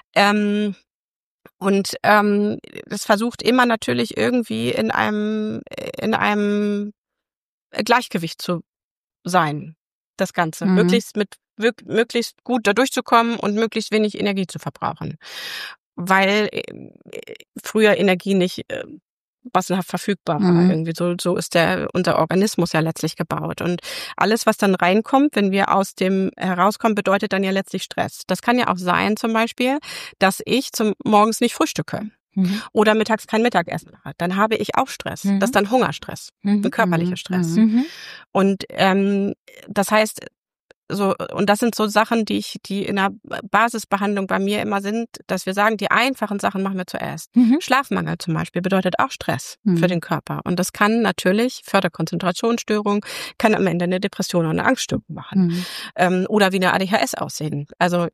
Das versucht immer natürlich irgendwie in einem Gleichgewicht zu sein. Das Ganze. Möglichst gut da durchzukommen und möglichst wenig Energie zu verbrauchen. Weil früher Energie nicht massenhaft verfügbar war. Irgendwie so ist unser Organismus ja letztlich gebaut. Und alles, was dann reinkommt, wenn wir aus dem herauskommen, bedeutet dann ja letztlich Stress. Das kann ja auch sein zum Beispiel, dass ich morgens nicht frühstücke. oder mittags kein Mittagessen hat, dann habe ich auch Stress. Das ist dann Hungerstress, ein körperlicher Stress. Und das heißt, und das sind so Sachen, die in der Basisbehandlung bei mir immer sind, dass wir sagen, die einfachen Sachen machen wir zuerst. Schlafmangel zum Beispiel bedeutet auch Stress für den Körper. Und das kann natürlich, fördert Konzentrationsstörung, kann am Ende eine Depression oder eine Angststörung machen. Oder wie eine ADHS aussehen. Also,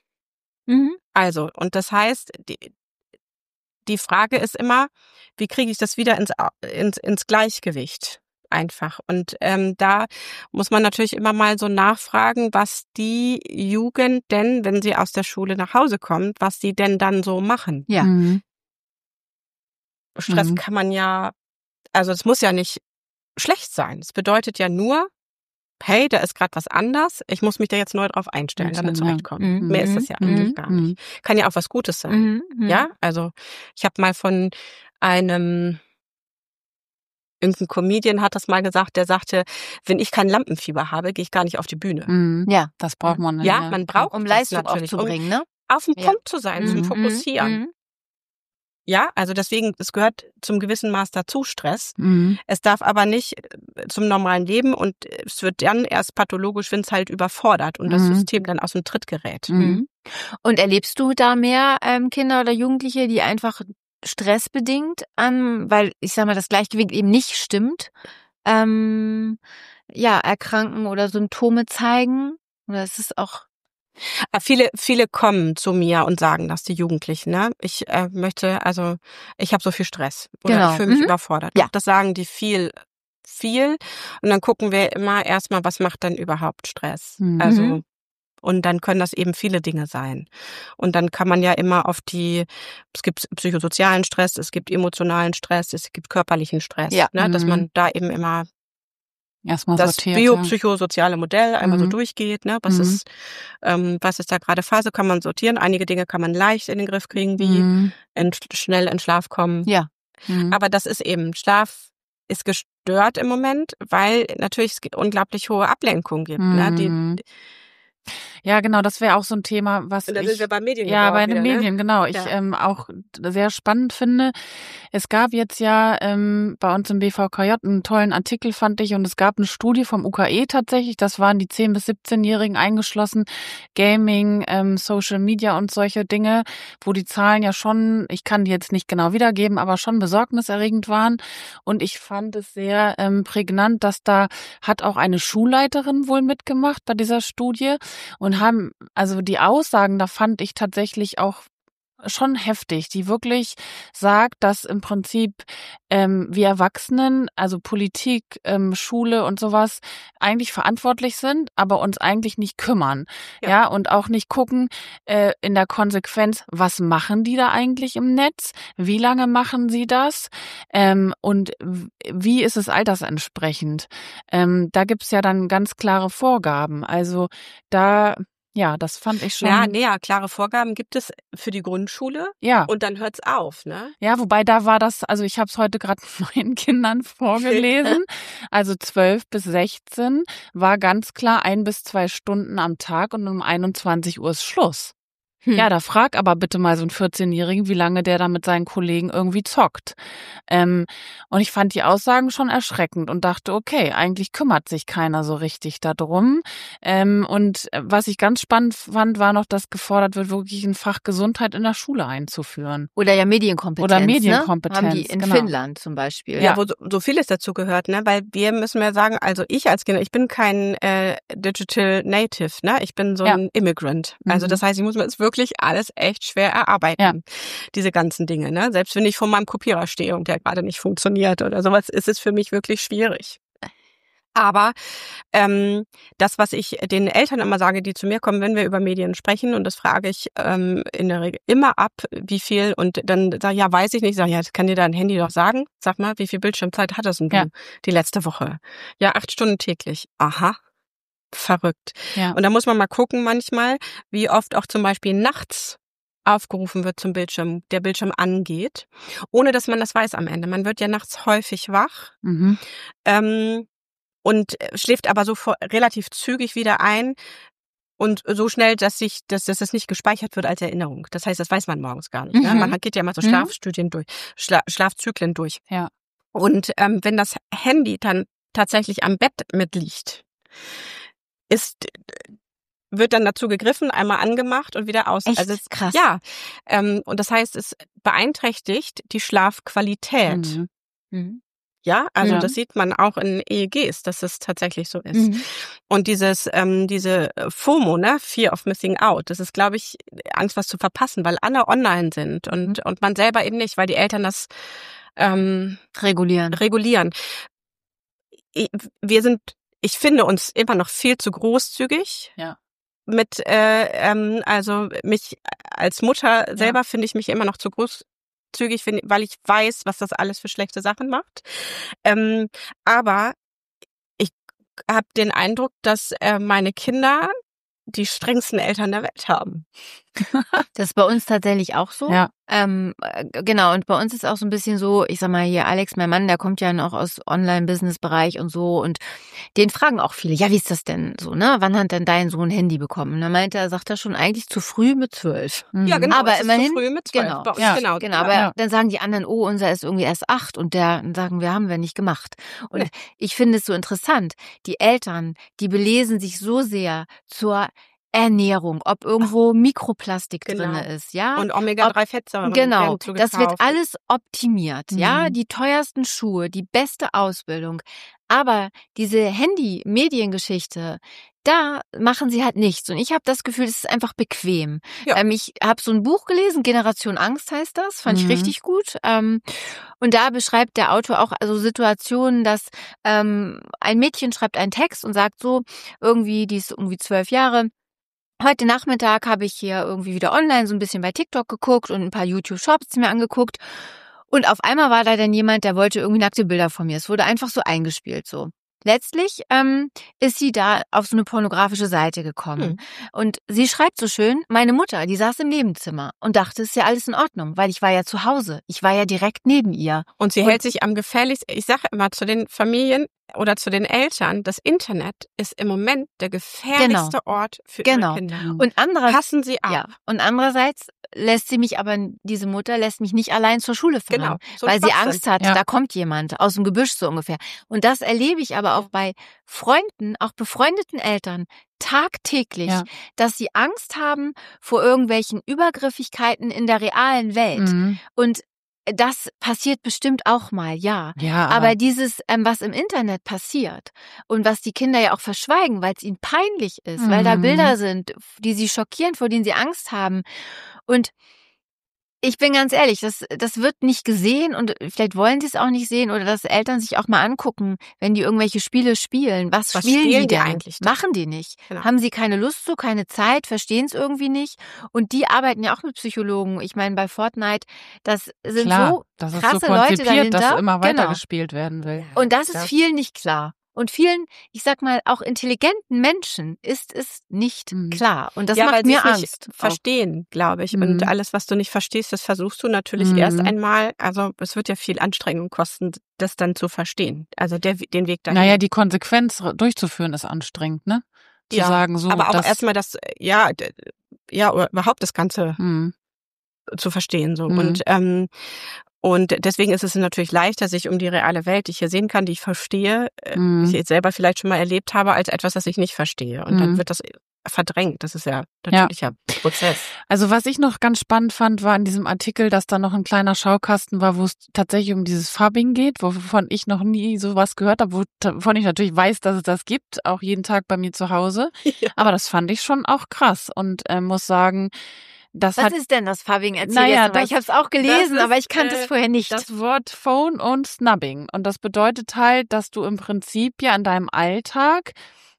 und das heißt, die Frage ist immer, wie kriege ich das wieder ins Gleichgewicht? Einfach. Und da muss man natürlich immer mal so nachfragen, was die Jugend denn, wenn sie aus der Schule nach Hause kommt, was sie denn dann so machen. Ja. Stress kann man ja, also es muss ja nicht schlecht sein. Es bedeutet ja nur, hey, da ist gerade was anders, ich muss mich da jetzt neu drauf einstellen, damit zurechtkommen. Mehr ist das ja eigentlich gar nicht. Kann ja auch was Gutes sein. Ja, also ich habe mal von irgendein Comedian hat das mal gesagt, der sagte, wenn ich kein Lampenfieber habe, gehe ich gar nicht auf die Bühne. Ja, das braucht man. Ja, man braucht um das Leistung aufzubringen, ne? Auf den Punkt zu sein, zum Fokussieren. Ja, also deswegen, es gehört zum gewissen Maß dazu, Stress. Es darf aber nicht zum normalen Leben und es wird dann erst pathologisch, wenn es halt überfordert und das System dann aus dem Tritt gerät. Und erlebst du da mehr Kinder oder Jugendliche, die einfach stressbedingt weil ich sag mal, das Gleichgewicht eben nicht stimmt, erkranken oder Symptome zeigen? Oder ist es auch... Viele kommen zu mir und sagen das, die Jugendlichen, ne? Ich habe so viel Stress oder ich fühle mich überfordert. Ja. Das sagen die viel. Und dann gucken wir immer erstmal, was macht denn überhaupt Stress? Also, und dann können das eben viele Dinge sein. Und dann kann man ja immer es gibt psychosozialen Stress, es gibt emotionalen Stress, es gibt körperlichen Stress, ne? Dass man da eben immer erstmal das sortiert, biopsychosoziale Modell einmal so durchgeht, ne? Was ist da gerade Phase, kann man sortieren. Einige Dinge kann man leicht in den Griff kriegen, wie schnell in Schlaf kommen. Ja. Aber das ist eben, Schlaf ist gestört im Moment, weil natürlich es unglaublich hohe Ablenkung gibt. Ne? Ja, genau, das wäre auch so ein Thema, was und da sind wir bei Medien. Ja, bei den Medien, ne? genau. Ich auch sehr spannend finde. Es gab jetzt ja bei uns im BVKJ einen tollen Artikel, fand ich, und es gab eine Studie vom UKE tatsächlich, das waren die 10- bis 17-Jährigen eingeschlossen, Gaming, Social Media und solche Dinge, wo die Zahlen ja schon, ich kann die jetzt nicht genau wiedergeben, aber schon besorgniserregend waren. Und ich fand es sehr prägnant, dass da hat auch eine Schulleiterin wohl mitgemacht bei dieser Studie und also die Aussagen, da fand ich tatsächlich auch schon heftig, die wirklich sagt, dass im Prinzip wir Erwachsenen, also Politik, Schule und sowas, eigentlich verantwortlich sind, aber uns eigentlich nicht kümmern. Ja, und auch nicht gucken in der Konsequenz, was machen die da eigentlich im Netz? Wie lange machen sie das? Und wie ist es altersentsprechend? Da gibt's ja dann ganz klare Vorgaben. Also ja, das fand ich schon. Ja, klare Vorgaben gibt es für die Grundschule. Ja. Und dann hört's auf, ne? Ja, wobei da war das, also ich habe es heute gerade meinen Kindern vorgelesen. Also 12 bis 16 war ganz klar 1 bis 2 Stunden am Tag und um 21 Uhr ist Schluss. Ja, da frag aber bitte mal so einen 14-Jährigen, wie lange der da mit seinen Kollegen irgendwie zockt. Und ich fand die Aussagen schon erschreckend und dachte, okay, eigentlich kümmert sich keiner so richtig darum. Und was ich ganz spannend fand, war noch, dass gefordert wird, wirklich ein Fach Gesundheit in der Schule einzuführen. Oder ja Medienkompetenz. Ne? Haben die in Finnland zum Beispiel. Ja, wo so vieles dazu gehört, ne? Weil wir müssen ja sagen, also ich als Kind, ich bin kein Digital Native, ne? Ich bin so ein Immigrant. Also das heißt, ich muss mir jetzt wirklich alles echt schwer erarbeiten, diese ganzen Dinge, ne? Selbst wenn ich vor meinem Kopierer stehe und der gerade nicht funktioniert oder sowas, ist es für mich wirklich schwierig. Aber das, was ich den Eltern immer sage, die zu mir kommen, wenn wir über Medien sprechen, und das frage ich in der Regel immer ab, wie viel, und dann sage ich, ja, weiß ich nicht, sage ja, das kann dir dein Handy doch sagen. Sag mal, wie viel Bildschirmzeit hattest du die letzte Woche? Ja, 8 Stunden täglich. Aha. Verrückt. Ja. Und da muss man mal gucken manchmal, wie oft auch zum Beispiel nachts aufgerufen wird zum Bildschirm, der Bildschirm angeht, ohne dass man das weiß am Ende. Man wird ja nachts häufig wach und schläft aber so relativ zügig wieder ein, Und so schnell, dass es nicht gespeichert wird als Erinnerung. Das heißt, das weiß man morgens gar nicht. Ne? Man geht ja mal so Schlafstudien durch, Schlafzyklen durch. Ja. Und wenn das Handy dann tatsächlich am Bett mitliegt, wird dann dazu gegriffen, einmal angemacht und wieder aus. Echt? Also Krass. Ja. Und das heißt, es beeinträchtigt die Schlafqualität. Ja, also das sieht man auch in EEGs, dass es tatsächlich so ist. Und diese FOMO, ne, Fear of Missing Out, das ist, glaube ich, Angst, was zu verpassen, weil alle online sind und man selber eben nicht, weil die Eltern das regulieren. Ich finde uns immer noch viel zu großzügig. Ja. Mit, also mich als Mutter selber finde ich mich immer noch zu großzügig, weil ich weiß, was das alles für schlechte Sachen macht. Aber ich habe den Eindruck, dass meine Kinder die strengsten Eltern der Welt haben. Das ist bei uns tatsächlich auch so. Ja. Genau, und bei uns ist auch so ein bisschen so, ich sag mal hier, Alex, mein Mann, der kommt ja noch aus Online-Business-Bereich und so, und den fragen auch viele, ja, wie ist das denn so, ne? Wann hat denn dein Sohn ein Handy bekommen? Und dann sagt er schon eigentlich zu früh mit 12. Ja, genau, aber es ist immerhin, zu früh mit 12. Genau, bei uns, genau, aber dann sagen die anderen, oh, unser ist irgendwie erst 8, und dann sagen wir, haben wir nicht gemacht. Und ich finde es so interessant, die Eltern, die belesen sich so sehr zur Ernährung, ob irgendwo Mikroplastik drinne ist, ja? Und Omega-3-Fettsäuren. Genau, das wird alles optimiert, ja? Die teuersten Schuhe, die beste Ausbildung. Aber diese Handy-Mediengeschichte, da machen sie halt nichts. Und ich habe das Gefühl, es ist einfach bequem. Ja. Ich habe so ein Buch gelesen, Generation Angst heißt das, fand ich richtig gut. Und da beschreibt der Autor auch also Situationen, dass ein Mädchen schreibt einen Text und sagt so, irgendwie, die ist irgendwie 12 Jahre, heute Nachmittag habe ich hier irgendwie wieder online so ein bisschen bei TikTok geguckt und ein paar YouTube-Shops mir angeguckt. Und auf einmal war da dann jemand, der wollte irgendwie nackte Bilder von mir. Es wurde einfach so eingespielt so. Letztlich ist sie da auf so eine pornografische Seite gekommen. Und sie schreibt so schön, meine Mutter, die saß im Nebenzimmer und dachte, es ist ja alles in Ordnung, weil ich war ja zu Hause. Ich war ja direkt neben ihr. Und sie hält sich am gefährlichsten, ich sage immer zu den Familien oder zu den Eltern, das Internet ist im Moment der gefährlichste Ort für ihre Kinder. Und andererseits passen sie ab. Ja. Und andererseits diese Mutter lässt mich nicht allein zur Schule fahren, Genau, so weil sie Schwachsinn. Angst hat, da kommt jemand aus dem Gebüsch so ungefähr. Und das erlebe ich aber auch bei Freunden, auch befreundeten Eltern, tagtäglich, dass sie Angst haben vor irgendwelchen Übergriffigkeiten in der realen Welt. Und das passiert bestimmt auch mal, ja. Aber dieses, was im Internet passiert und was die Kinder ja auch verschweigen, weil es ihnen peinlich ist, weil da Bilder sind, die sie schockieren, vor denen sie Angst haben. Und ich bin ganz ehrlich, das wird nicht gesehen, und vielleicht wollen sie es auch nicht sehen, oder dass Eltern sich auch mal angucken, wenn die irgendwelche Spiele spielen. Was spielen die denn? Eigentlich? Machen die nicht. Genau. Haben sie keine Lust zu, keine Zeit, verstehen es irgendwie nicht. Und die arbeiten ja auch mit Psychologen. Ich meine, bei Fortnite, das sind so das ist krasse so konzipiert, Leute dahinter. dass immer weiter Genau. gespielt werden will. Und das ist vielen nicht klar. Und vielen, ich sag mal, auch intelligenten Menschen ist es nicht klar. Und das macht mir Angst. Nicht verstehen, glaube ich. Und alles, was du nicht verstehst, das versuchst du natürlich erst einmal. Also es wird ja viel Anstrengung kosten, das dann zu verstehen. Also den Weg dahin. Naja, die Konsequenz durchzuführen ist anstrengend, ne? Zu sagen so. Aber auch erstmal das, oder überhaupt das Ganze zu verstehen. So. Und deswegen ist es natürlich leichter, sich um die reale Welt, die ich hier sehen kann, die ich verstehe, die ich jetzt selber vielleicht schon mal erlebt habe, als etwas, das ich nicht verstehe. Und dann wird das verdrängt. Das ist ja ein natürlicher Prozess. Also was ich noch ganz spannend fand, war in diesem Artikel, dass da noch ein kleiner Schaukasten war, wo es tatsächlich um dieses Fabbing geht, wovon ich noch nie sowas gehört habe, wovon ich natürlich weiß, dass es das gibt, auch jeden Tag bei mir zu Hause. Ja. Aber das fand ich schon auch krass und muss sagen, was ist denn das Fabbing? Erzähl jetzt mal. Ich habe es auch gelesen, aber ich kannte es vorher nicht. Das Wort Phone und Snubbing. Und das bedeutet halt, dass du im Prinzip ja in deinem Alltag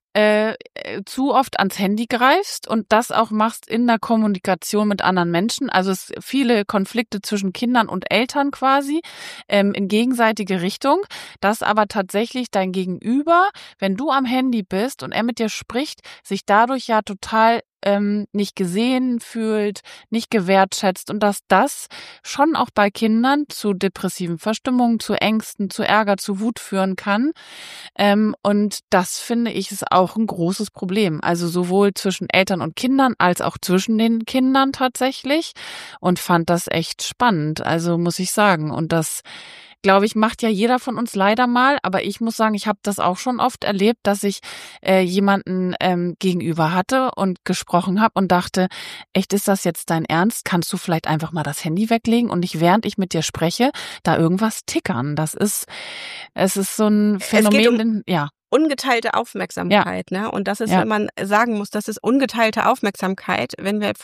zu oft ans Handy greifst und das auch machst in der Kommunikation mit anderen Menschen. Also es viele Konflikte zwischen Kindern und Eltern quasi in gegenseitige Richtung, dass aber tatsächlich dein Gegenüber, wenn du am Handy bist und er mit dir spricht, sich dadurch ja total nicht gesehen fühlt, nicht gewertschätzt und dass das schon auch bei Kindern zu depressiven Verstimmungen, zu Ängsten, zu Ärger, zu Wut führen kann. Und das finde ich ist auch ein großes Problem. Also sowohl zwischen Eltern und Kindern als auch zwischen den Kindern tatsächlich und fand das echt spannend. Also muss ich sagen. Und das, glaube ich, macht ja jeder von uns leider mal. Aber ich muss sagen, ich habe das auch schon oft erlebt, dass ich jemanden gegenüber hatte und gesprochen habe und dachte, echt, ist das jetzt dein Ernst? Kannst du vielleicht einfach mal das Handy weglegen und nicht, während ich mit dir spreche, da irgendwas tickern? Es ist so ein Phänomen, ja. Ungeteilte Aufmerksamkeit, ne? Und das ist, wenn man sagen muss, das ist ungeteilte Aufmerksamkeit, wenn wir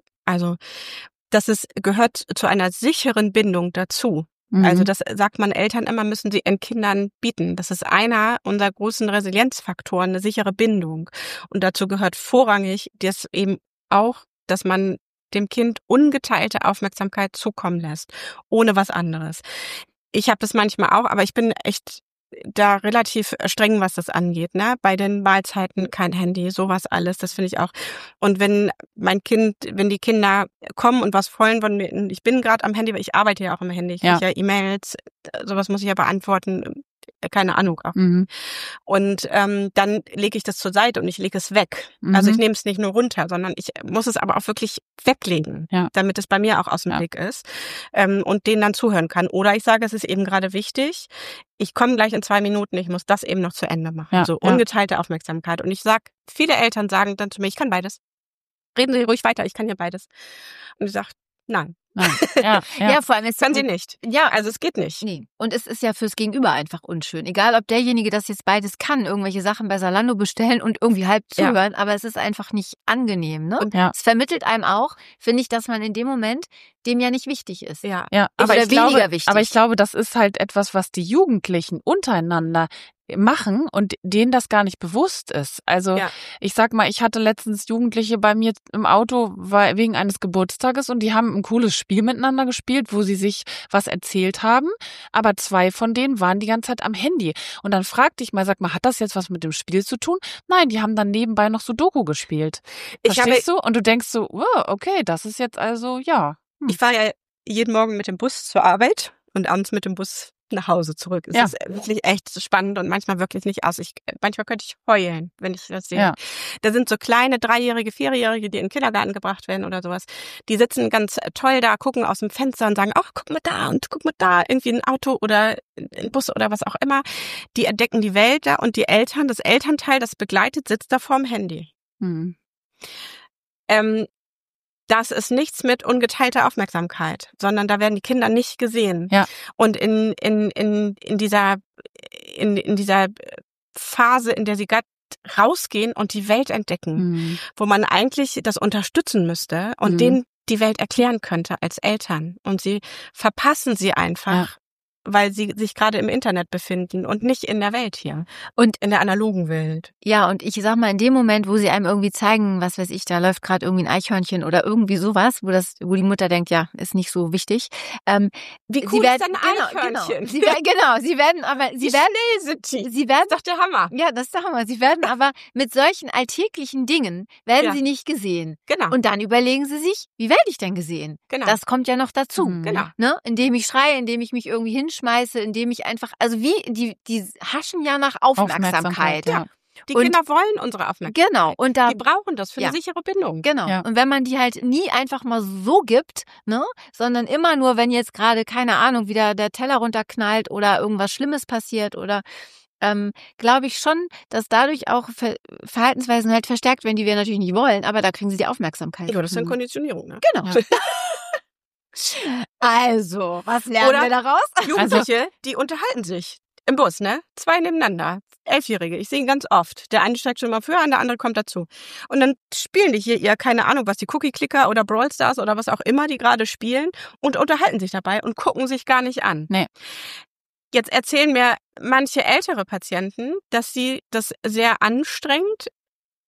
gehört zu einer sicheren Bindung dazu. Also das sagt man Eltern immer, müssen sie ihren Kindern bieten. Das ist einer unserer großen Resilienzfaktoren, eine sichere Bindung. Und dazu gehört vorrangig das eben auch, dass man dem Kind ungeteilte Aufmerksamkeit zukommen lässt, ohne was anderes. Ich habe das manchmal auch, aber ich bin echt da relativ streng, was das angeht, ne? Bei den Mahlzeiten kein Handy, sowas alles, das finde ich auch. Und wenn die Kinder kommen und was wollen, ich bin gerade am Handy, weil ich arbeite ja auch am Handy, ich kriege ja E-Mails, sowas muss ich ja beantworten, keine Ahnung auch. Und dann lege ich das zur Seite und ich lege es weg. Also ich nehme es nicht nur runter, sondern ich muss es aber auch wirklich weglegen, damit es bei mir auch aus dem Blick ist und denen dann zuhören kann. Oder ich sage, es ist eben gerade wichtig, ich komme gleich in 2 Minuten, ich muss das eben noch zu Ende machen. So ungeteilte Aufmerksamkeit. Und ich sage, viele Eltern sagen dann zu mir, ich kann beides. Reden Sie ruhig weiter, ich kann hier beides. Und ich sage, nein. Ja, vor allem können Sie nicht. Ja, also es geht nicht. Nee. Und es ist ja fürs Gegenüber einfach unschön. Egal, ob derjenige das jetzt beides kann, irgendwelche Sachen bei Zalando bestellen und irgendwie halb zuhören, aber es ist einfach nicht angenehm, ne? Und es vermittelt einem auch, finde ich, dass man in dem Moment dem ja nicht wichtig ist. Ja, aber ich glaube, das ist halt etwas, was die Jugendlichen untereinander machen und denen das gar nicht bewusst ist. Also ich sag mal, ich hatte letztens Jugendliche bei mir im Auto wegen eines Geburtstages und die haben ein cooles Spiel miteinander gespielt, wo sie sich was erzählt haben, aber 2 von denen waren die ganze Zeit am Handy. Und dann fragte ich mal, sag mal, hat das jetzt was mit dem Spiel zu tun? Nein, die haben dann nebenbei noch Sudoku gespielt. Verstehst du? Und du denkst so, oh, okay, das ist jetzt also, Ich fahre ja jeden Morgen mit dem Bus zur Arbeit und abends mit dem Bus nach Hause zurück. Es ist wirklich echt spannend und manchmal wirklich nicht aus. Manchmal könnte ich heulen, wenn ich das sehe. Ja. Da sind so kleine 3-Jährige, 4-Jährige, die in den Kindergarten gebracht werden oder sowas. Die sitzen ganz toll da, gucken aus dem Fenster und sagen, ach, guck mal da und guck mal da, irgendwie ein Auto oder ein Bus oder was auch immer. Die entdecken die Welt da und die Eltern, das Elternteil, das begleitet, sitzt da vorm Handy. Das ist nichts mit ungeteilter Aufmerksamkeit, sondern da werden die Kinder nicht gesehen. Ja. Und in dieser Phase, in der sie gerade rausgehen und die Welt entdecken, wo man eigentlich das unterstützen müsste und denen die Welt erklären könnte als Eltern. Und sie verpassen sie einfach, weil sie sich gerade im Internet befinden und nicht in der Welt hier und in der analogen Welt. Ja, und ich sag mal, in dem Moment, wo sie einem irgendwie zeigen, was weiß ich, da läuft gerade irgendwie ein Eichhörnchen oder irgendwie sowas, wo die Mutter denkt, ja, ist nicht so wichtig. Wie cool ist denn ein Eichhörnchen? Sie werden, das ist doch der Hammer. Ja, das ist der Hammer. Sie werden aber mit solchen alltäglichen Dingen, werden sie nicht gesehen. Genau. Und dann überlegen sie sich, wie werde ich denn gesehen? Genau. Das kommt ja noch dazu. Genau. Ne? Indem ich schreie, indem ich mich irgendwie hinschmeiße, indem ich einfach, also die haschen ja nach Aufmerksamkeit. Ja. Die Kinder wollen unsere Aufmerksamkeit. Genau. Und die brauchen das für eine sichere Bindung. Genau. Ja. Und wenn man die halt nie einfach mal so gibt, ne, sondern immer nur, wenn jetzt gerade, keine Ahnung, wieder der Teller runterknallt oder irgendwas Schlimmes passiert oder glaube ich schon, dass dadurch auch Verhaltensweisen halt verstärkt werden, die wir natürlich nicht wollen, aber da kriegen sie die Aufmerksamkeit. Ja, das ist eine Konditionierung, ne? Genau. Ja. Also, was lernen wir daraus? Jugendliche, die unterhalten sich im Bus, ne? 2 nebeneinander, 11-Jährige, ich sehe ihn ganz oft. Der eine steigt schon mal früher an, der andere kommt dazu. Und dann spielen die hier keine Ahnung was, die Cookie-Clicker oder Brawl Stars oder was auch immer die gerade spielen und unterhalten sich dabei und gucken sich gar nicht an. Nee. Jetzt erzählen mir manche ältere Patienten, dass sie das sehr anstrengend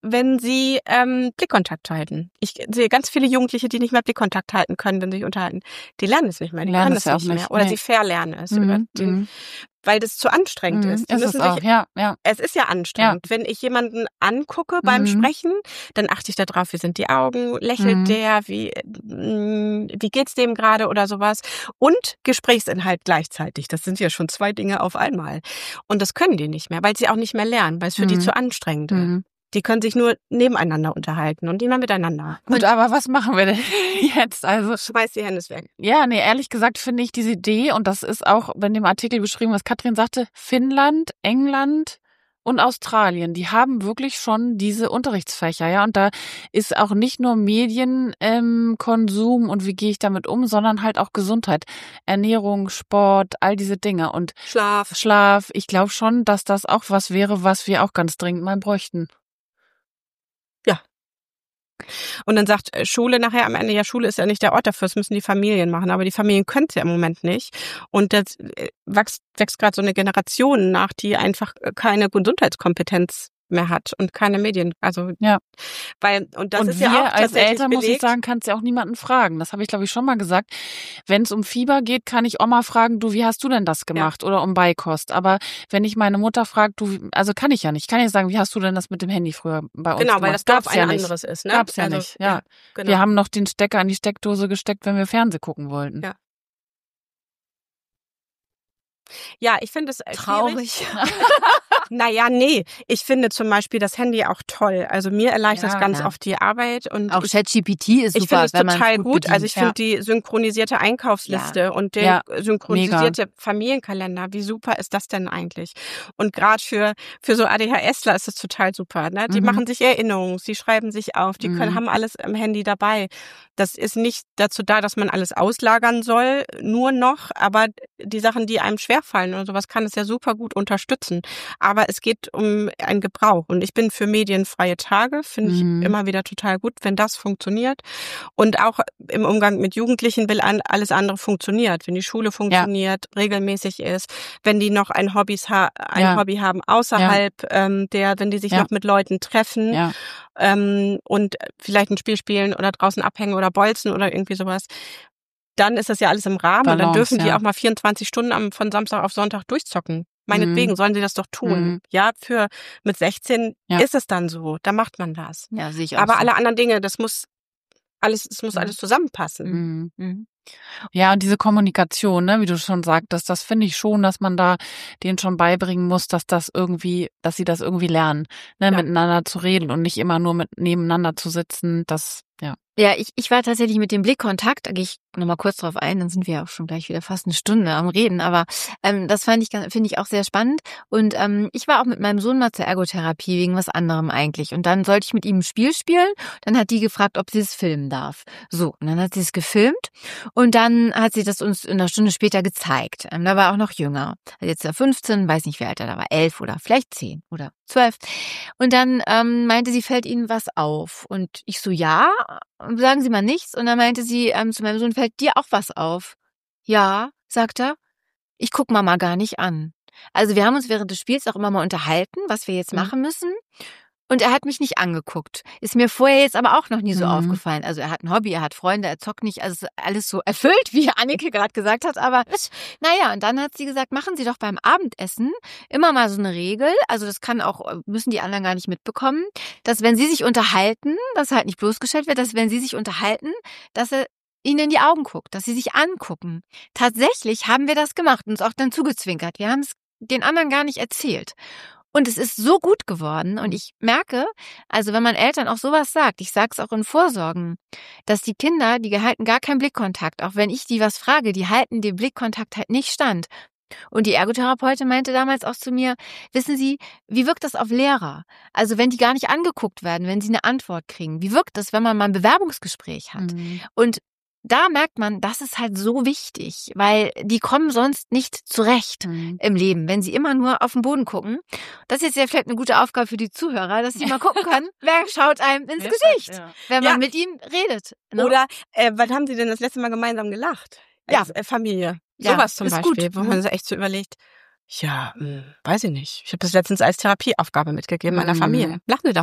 wenn sie Blickkontakt halten. Ich sehe ganz viele Jugendliche, die nicht mehr Blickkontakt halten können, wenn sie sich unterhalten. Die lernen es nicht mehr, die können es nicht mehr. Oder sie verlernen es. Weil das zu anstrengend ist. Die ist es auch, ja. Es ist ja anstrengend. Wenn ich jemanden angucke beim Sprechen, dann achte ich da drauf, wie sind die Augen, lächelt der, wie geht's dem gerade oder sowas. Und Gesprächsinhalt gleichzeitig. Das sind ja schon 2 Dinge auf einmal. Und das können die nicht mehr, weil sie auch nicht mehr lernen, weil es für die zu anstrengend ist. Die können sich nur nebeneinander unterhalten und nicht mehr miteinander. Gut, aber was machen wir denn jetzt? Also schmeiß die Hände weg. Ja, nee, ehrlich gesagt finde ich diese Idee, und das ist auch in dem Artikel beschrieben, was Katrin sagte, Finnland, England und Australien, die haben wirklich schon diese Unterrichtsfächer, ja, und da ist auch nicht nur Medienkonsum und wie gehe ich damit um, sondern halt auch Gesundheit, Ernährung, Sport, all diese Dinge und Schlaf. Ich glaube schon, dass das auch was wäre, was wir auch ganz dringend mal bräuchten. Ja. Und dann sagt Schule nachher am Ende, ja, Schule ist ja nicht der Ort dafür, das müssen die Familien machen, aber die Familien können es ja im Moment nicht. Und das wächst gerade so eine Generation nach, die einfach keine Gesundheitskompetenz mehr hat und keine Medien. Also ja, und das und ist ja auch als Eltern, belegt. muss ich sagen, kannst ja auch niemanden fragen. Das habe ich, glaube ich, schon mal gesagt. Wenn es um Fieber geht, kann ich Oma fragen, du, wie hast du denn das gemacht? Ja. Oder um Beikost. Aber wenn ich meine Mutter frage, du, also kann ich ja nicht. Ich kann ja sagen, wie hast du denn das mit dem Handy früher bei uns gemacht? Genau, weil das Dorf ein anderes ist. Ne? Gab's ja nicht. Ja. Genau. Wir haben noch den Stecker in die Steckdose gesteckt, wenn wir Fernsehen gucken wollten. Ja. Ja, ich finde es traurig. Naja, nee. Ich finde zum Beispiel das Handy auch toll. Also mir erleichtert es ganz oft die Arbeit. Und auch ChatGPT ist super. Ich finde es total gut. Also ich finde die synchronisierte Einkaufsliste und der synchronisierte Familienkalender, wie super ist das denn eigentlich? Und gerade für so ADHSler ist es total super. Ne? Die machen sich Erinnerungen, sie schreiben sich auf, die haben alles im Handy dabei. Das ist nicht dazu da, dass man alles auslagern soll, nur noch, aber die Sachen, die einem schwerfallen oder sowas, kann es ja super gut unterstützen. Aber es geht um einen Gebrauch. Und ich bin für medienfreie Tage, finde ich immer wieder total gut, wenn das funktioniert. Und auch im Umgang mit Jugendlichen will alles andere funktioniert. Wenn die Schule funktioniert, regelmäßig ist, wenn die noch ein Hobby haben außerhalb wenn die sich noch mit Leuten treffen und vielleicht ein Spiel spielen oder draußen abhängen oder bolzen oder irgendwie sowas. Dann ist das ja alles im Rahmen. Balance, und dann dürfen die auch mal 24 Stunden von Samstag auf Sonntag durchzocken. Meinetwegen sollen sie das doch tun. Ja, mit 16 ist es dann so. Da macht man das. Ja, sehe ich auch. Aber so. alle anderen Dinge, das muss alles zusammenpassen. Ja, und diese Kommunikation, ne, wie du schon sagtest, das finde ich schon, dass man da denen schon beibringen muss, dass sie das irgendwie lernen, ne, miteinander zu reden und nicht immer nur nebeneinander zu sitzen. Ja, ich war tatsächlich mit dem Blickkontakt, da gehe ich nochmal kurz drauf ein, dann sind wir ja auch schon gleich wieder fast eine Stunde am Reden, aber das finde ich auch sehr spannend. Und ich war auch mit meinem Sohn mal zur Ergotherapie wegen was anderem eigentlich. Und dann sollte ich mit ihm ein Spiel spielen. Dann hat die gefragt, ob sie es filmen darf. So, und dann hat sie es gefilmt und dann hat sie das uns eine Stunde später gezeigt. Da war er auch noch jünger. Also jetzt 15, weiß nicht wie alt er da war, 11 oder vielleicht 10 oder 12. Und dann meinte sie, fällt Ihnen was auf? Und ich so, ja, sagen Sie mal nichts. Und dann meinte sie zu meinem Sohn, fällt dir auch was auf? Ja, sagt er, ich guck Mama gar nicht an. Also wir haben uns während des Spiels auch immer mal unterhalten, was wir jetzt machen müssen. Und er hat mich nicht angeguckt. Ist mir vorher jetzt aber auch noch nie so aufgefallen. Also er hat ein Hobby, er hat Freunde, er zockt nicht. Also alles so erfüllt, wie Annike gerade gesagt hat. Aber naja, und dann hat sie gesagt, machen Sie doch beim Abendessen immer mal so eine Regel. Also das müssen die anderen gar nicht mitbekommen, dass wenn sie sich unterhalten, dass halt nicht bloßgestellt wird, dass wenn sie sich unterhalten, dass er ihnen in die Augen guckt, dass sie sich angucken. Tatsächlich haben wir das gemacht und uns auch dann zugezwinkert. Wir haben es den anderen gar nicht erzählt. Und es ist so gut geworden. Und ich merke, also wenn man Eltern auch sowas sagt, ich sage es auch in Vorsorgen, dass die Kinder, die halten gar keinen Blickkontakt. Auch wenn ich die was frage, die halten den Blickkontakt halt nicht stand. Und die Ergotherapeutin meinte damals auch zu mir, wissen Sie, wie wirkt das auf Lehrer? Also wenn die gar nicht angeguckt werden, wenn sie eine Antwort kriegen. Wie wirkt das, wenn man mal ein Bewerbungsgespräch hat? Und da merkt man, das ist halt so wichtig, weil die kommen sonst nicht zurecht im Leben, wenn sie immer nur auf den Boden gucken. Das ist jetzt ja vielleicht eine gute Aufgabe für die Zuhörer, dass sie mal gucken können, wer schaut einem ins Gesicht, wenn man mit ihm redet. Ne? Oder, wann haben sie denn das letzte Mal gemeinsam gelacht? Als Familie. Sowas zum Beispiel, gut, wo man sich echt so überlegt, ja, weiß ich nicht. Ich habe das letztens als Therapieaufgabe mitgegeben meiner Familie. Lachen Sie doch mal.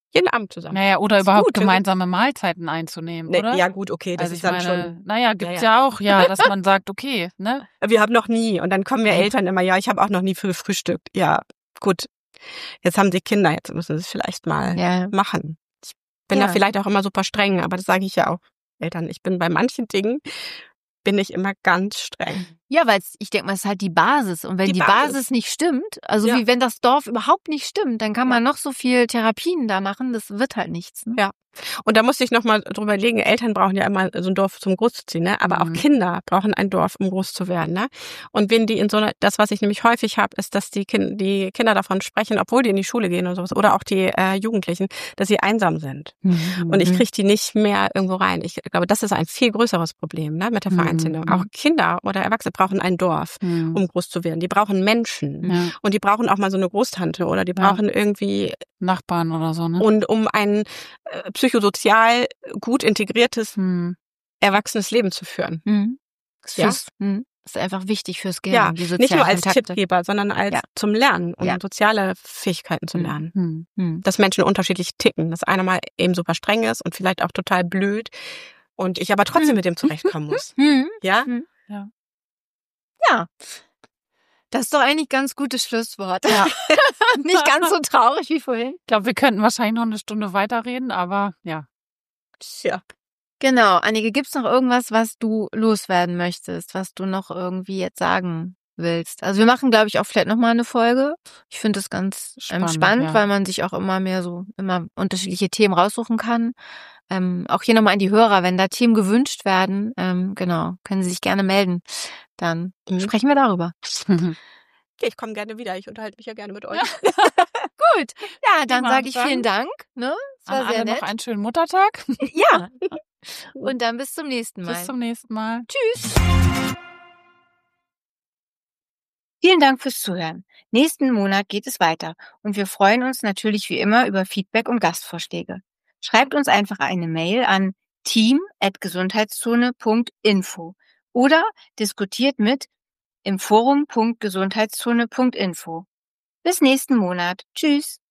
Jeden Abend zusammen. Naja, oder Ist überhaupt gut, gemeinsame Mahlzeiten einzunehmen, Nee, oder? ja gut, okay, das Also ist ich dann meine, schon. naja, gibt's Ja, ja auch, ja, dass man sagt, okay, ne? Wir haben noch nie. Und dann kommen wir Nein. Eltern immer, ja, ich habe auch noch nie gefrühstückt. Ja, gut. Jetzt haben sie Kinder, jetzt müssen sie es vielleicht mal Ja. machen. Ich bin da vielleicht auch immer super streng, aber das sage ich ja auch Eltern. Ich bin bei manchen Dingen, bin ich immer ganz streng. Ja, weil ich denke mal, es ist halt die Basis. Und wenn die Basis nicht stimmt, also wie wenn das Dorf überhaupt nicht stimmt, dann kann man noch so viel Therapien da machen, das wird halt nichts. Ne? Ja. Und da musste ich nochmal drüber legen, Eltern brauchen ja immer so ein Dorf zum Großzuziehen, ne? Aber auch Kinder brauchen ein Dorf, um groß zu werden, ne? Und wenn die in so einer, das, was ich nämlich häufig habe, ist, dass die Kinder davon sprechen, obwohl die in die Schule gehen oder sowas, oder auch die Jugendlichen, dass sie einsam sind. Und ich kriege die nicht mehr irgendwo rein. Ich glaube, das ist ein viel größeres Problem, ne, mit der Vereinsbindung. Auch Kinder oder Erwachsene brauchen ein Dorf, um groß zu werden. Die brauchen Menschen. Ja. Und die brauchen auch mal so eine Großtante oder die brauchen irgendwie Nachbarn oder so, ne? Und um ein psychosozial gut integriertes, erwachsenes Leben zu führen. Das ist einfach wichtig fürs Gehirn. Ja, nicht nur als Tippgeber, sondern als zum Lernen, um soziale Fähigkeiten zu lernen. Dass Menschen unterschiedlich ticken. Dass einer mal eben super streng ist und vielleicht auch total blöd und ich aber trotzdem mit dem zurechtkommen muss. Ja? Ja. Das ist doch eigentlich ein ganz gutes Schlusswort. Ja. Nicht ganz so traurig wie vorhin. Ich glaube, wir könnten wahrscheinlich noch eine Stunde weiterreden, aber ja. Tja. Genau. Annike, gibt's noch irgendwas, was du loswerden möchtest, was du noch irgendwie jetzt sagen willst? Also wir machen, glaube ich, auch vielleicht nochmal eine Folge. Ich finde das ganz spannend, weil man sich auch immer unterschiedliche Themen raussuchen kann. Auch hier nochmal an die Hörer, wenn da Themen gewünscht werden, genau, können sie sich gerne melden. Dann sprechen wir darüber. Ich komme gerne wieder, ich unterhalte mich ja gerne mit euch. Gut, ja, dann sage ich vielen Dank. Ne? Es war sehr nett. Noch einen schönen Muttertag. Ja, und dann bis zum nächsten Mal. Bis zum nächsten Mal. Tschüss. Vielen Dank fürs Zuhören. Nächsten Monat geht es weiter und wir freuen uns natürlich wie immer über Feedback und Gastvorschläge. Schreibt uns einfach eine Mail an team@gesundheitszone.info oder diskutiert mit im Forum.gesundheitszone.info. Bis nächsten Monat. Tschüss.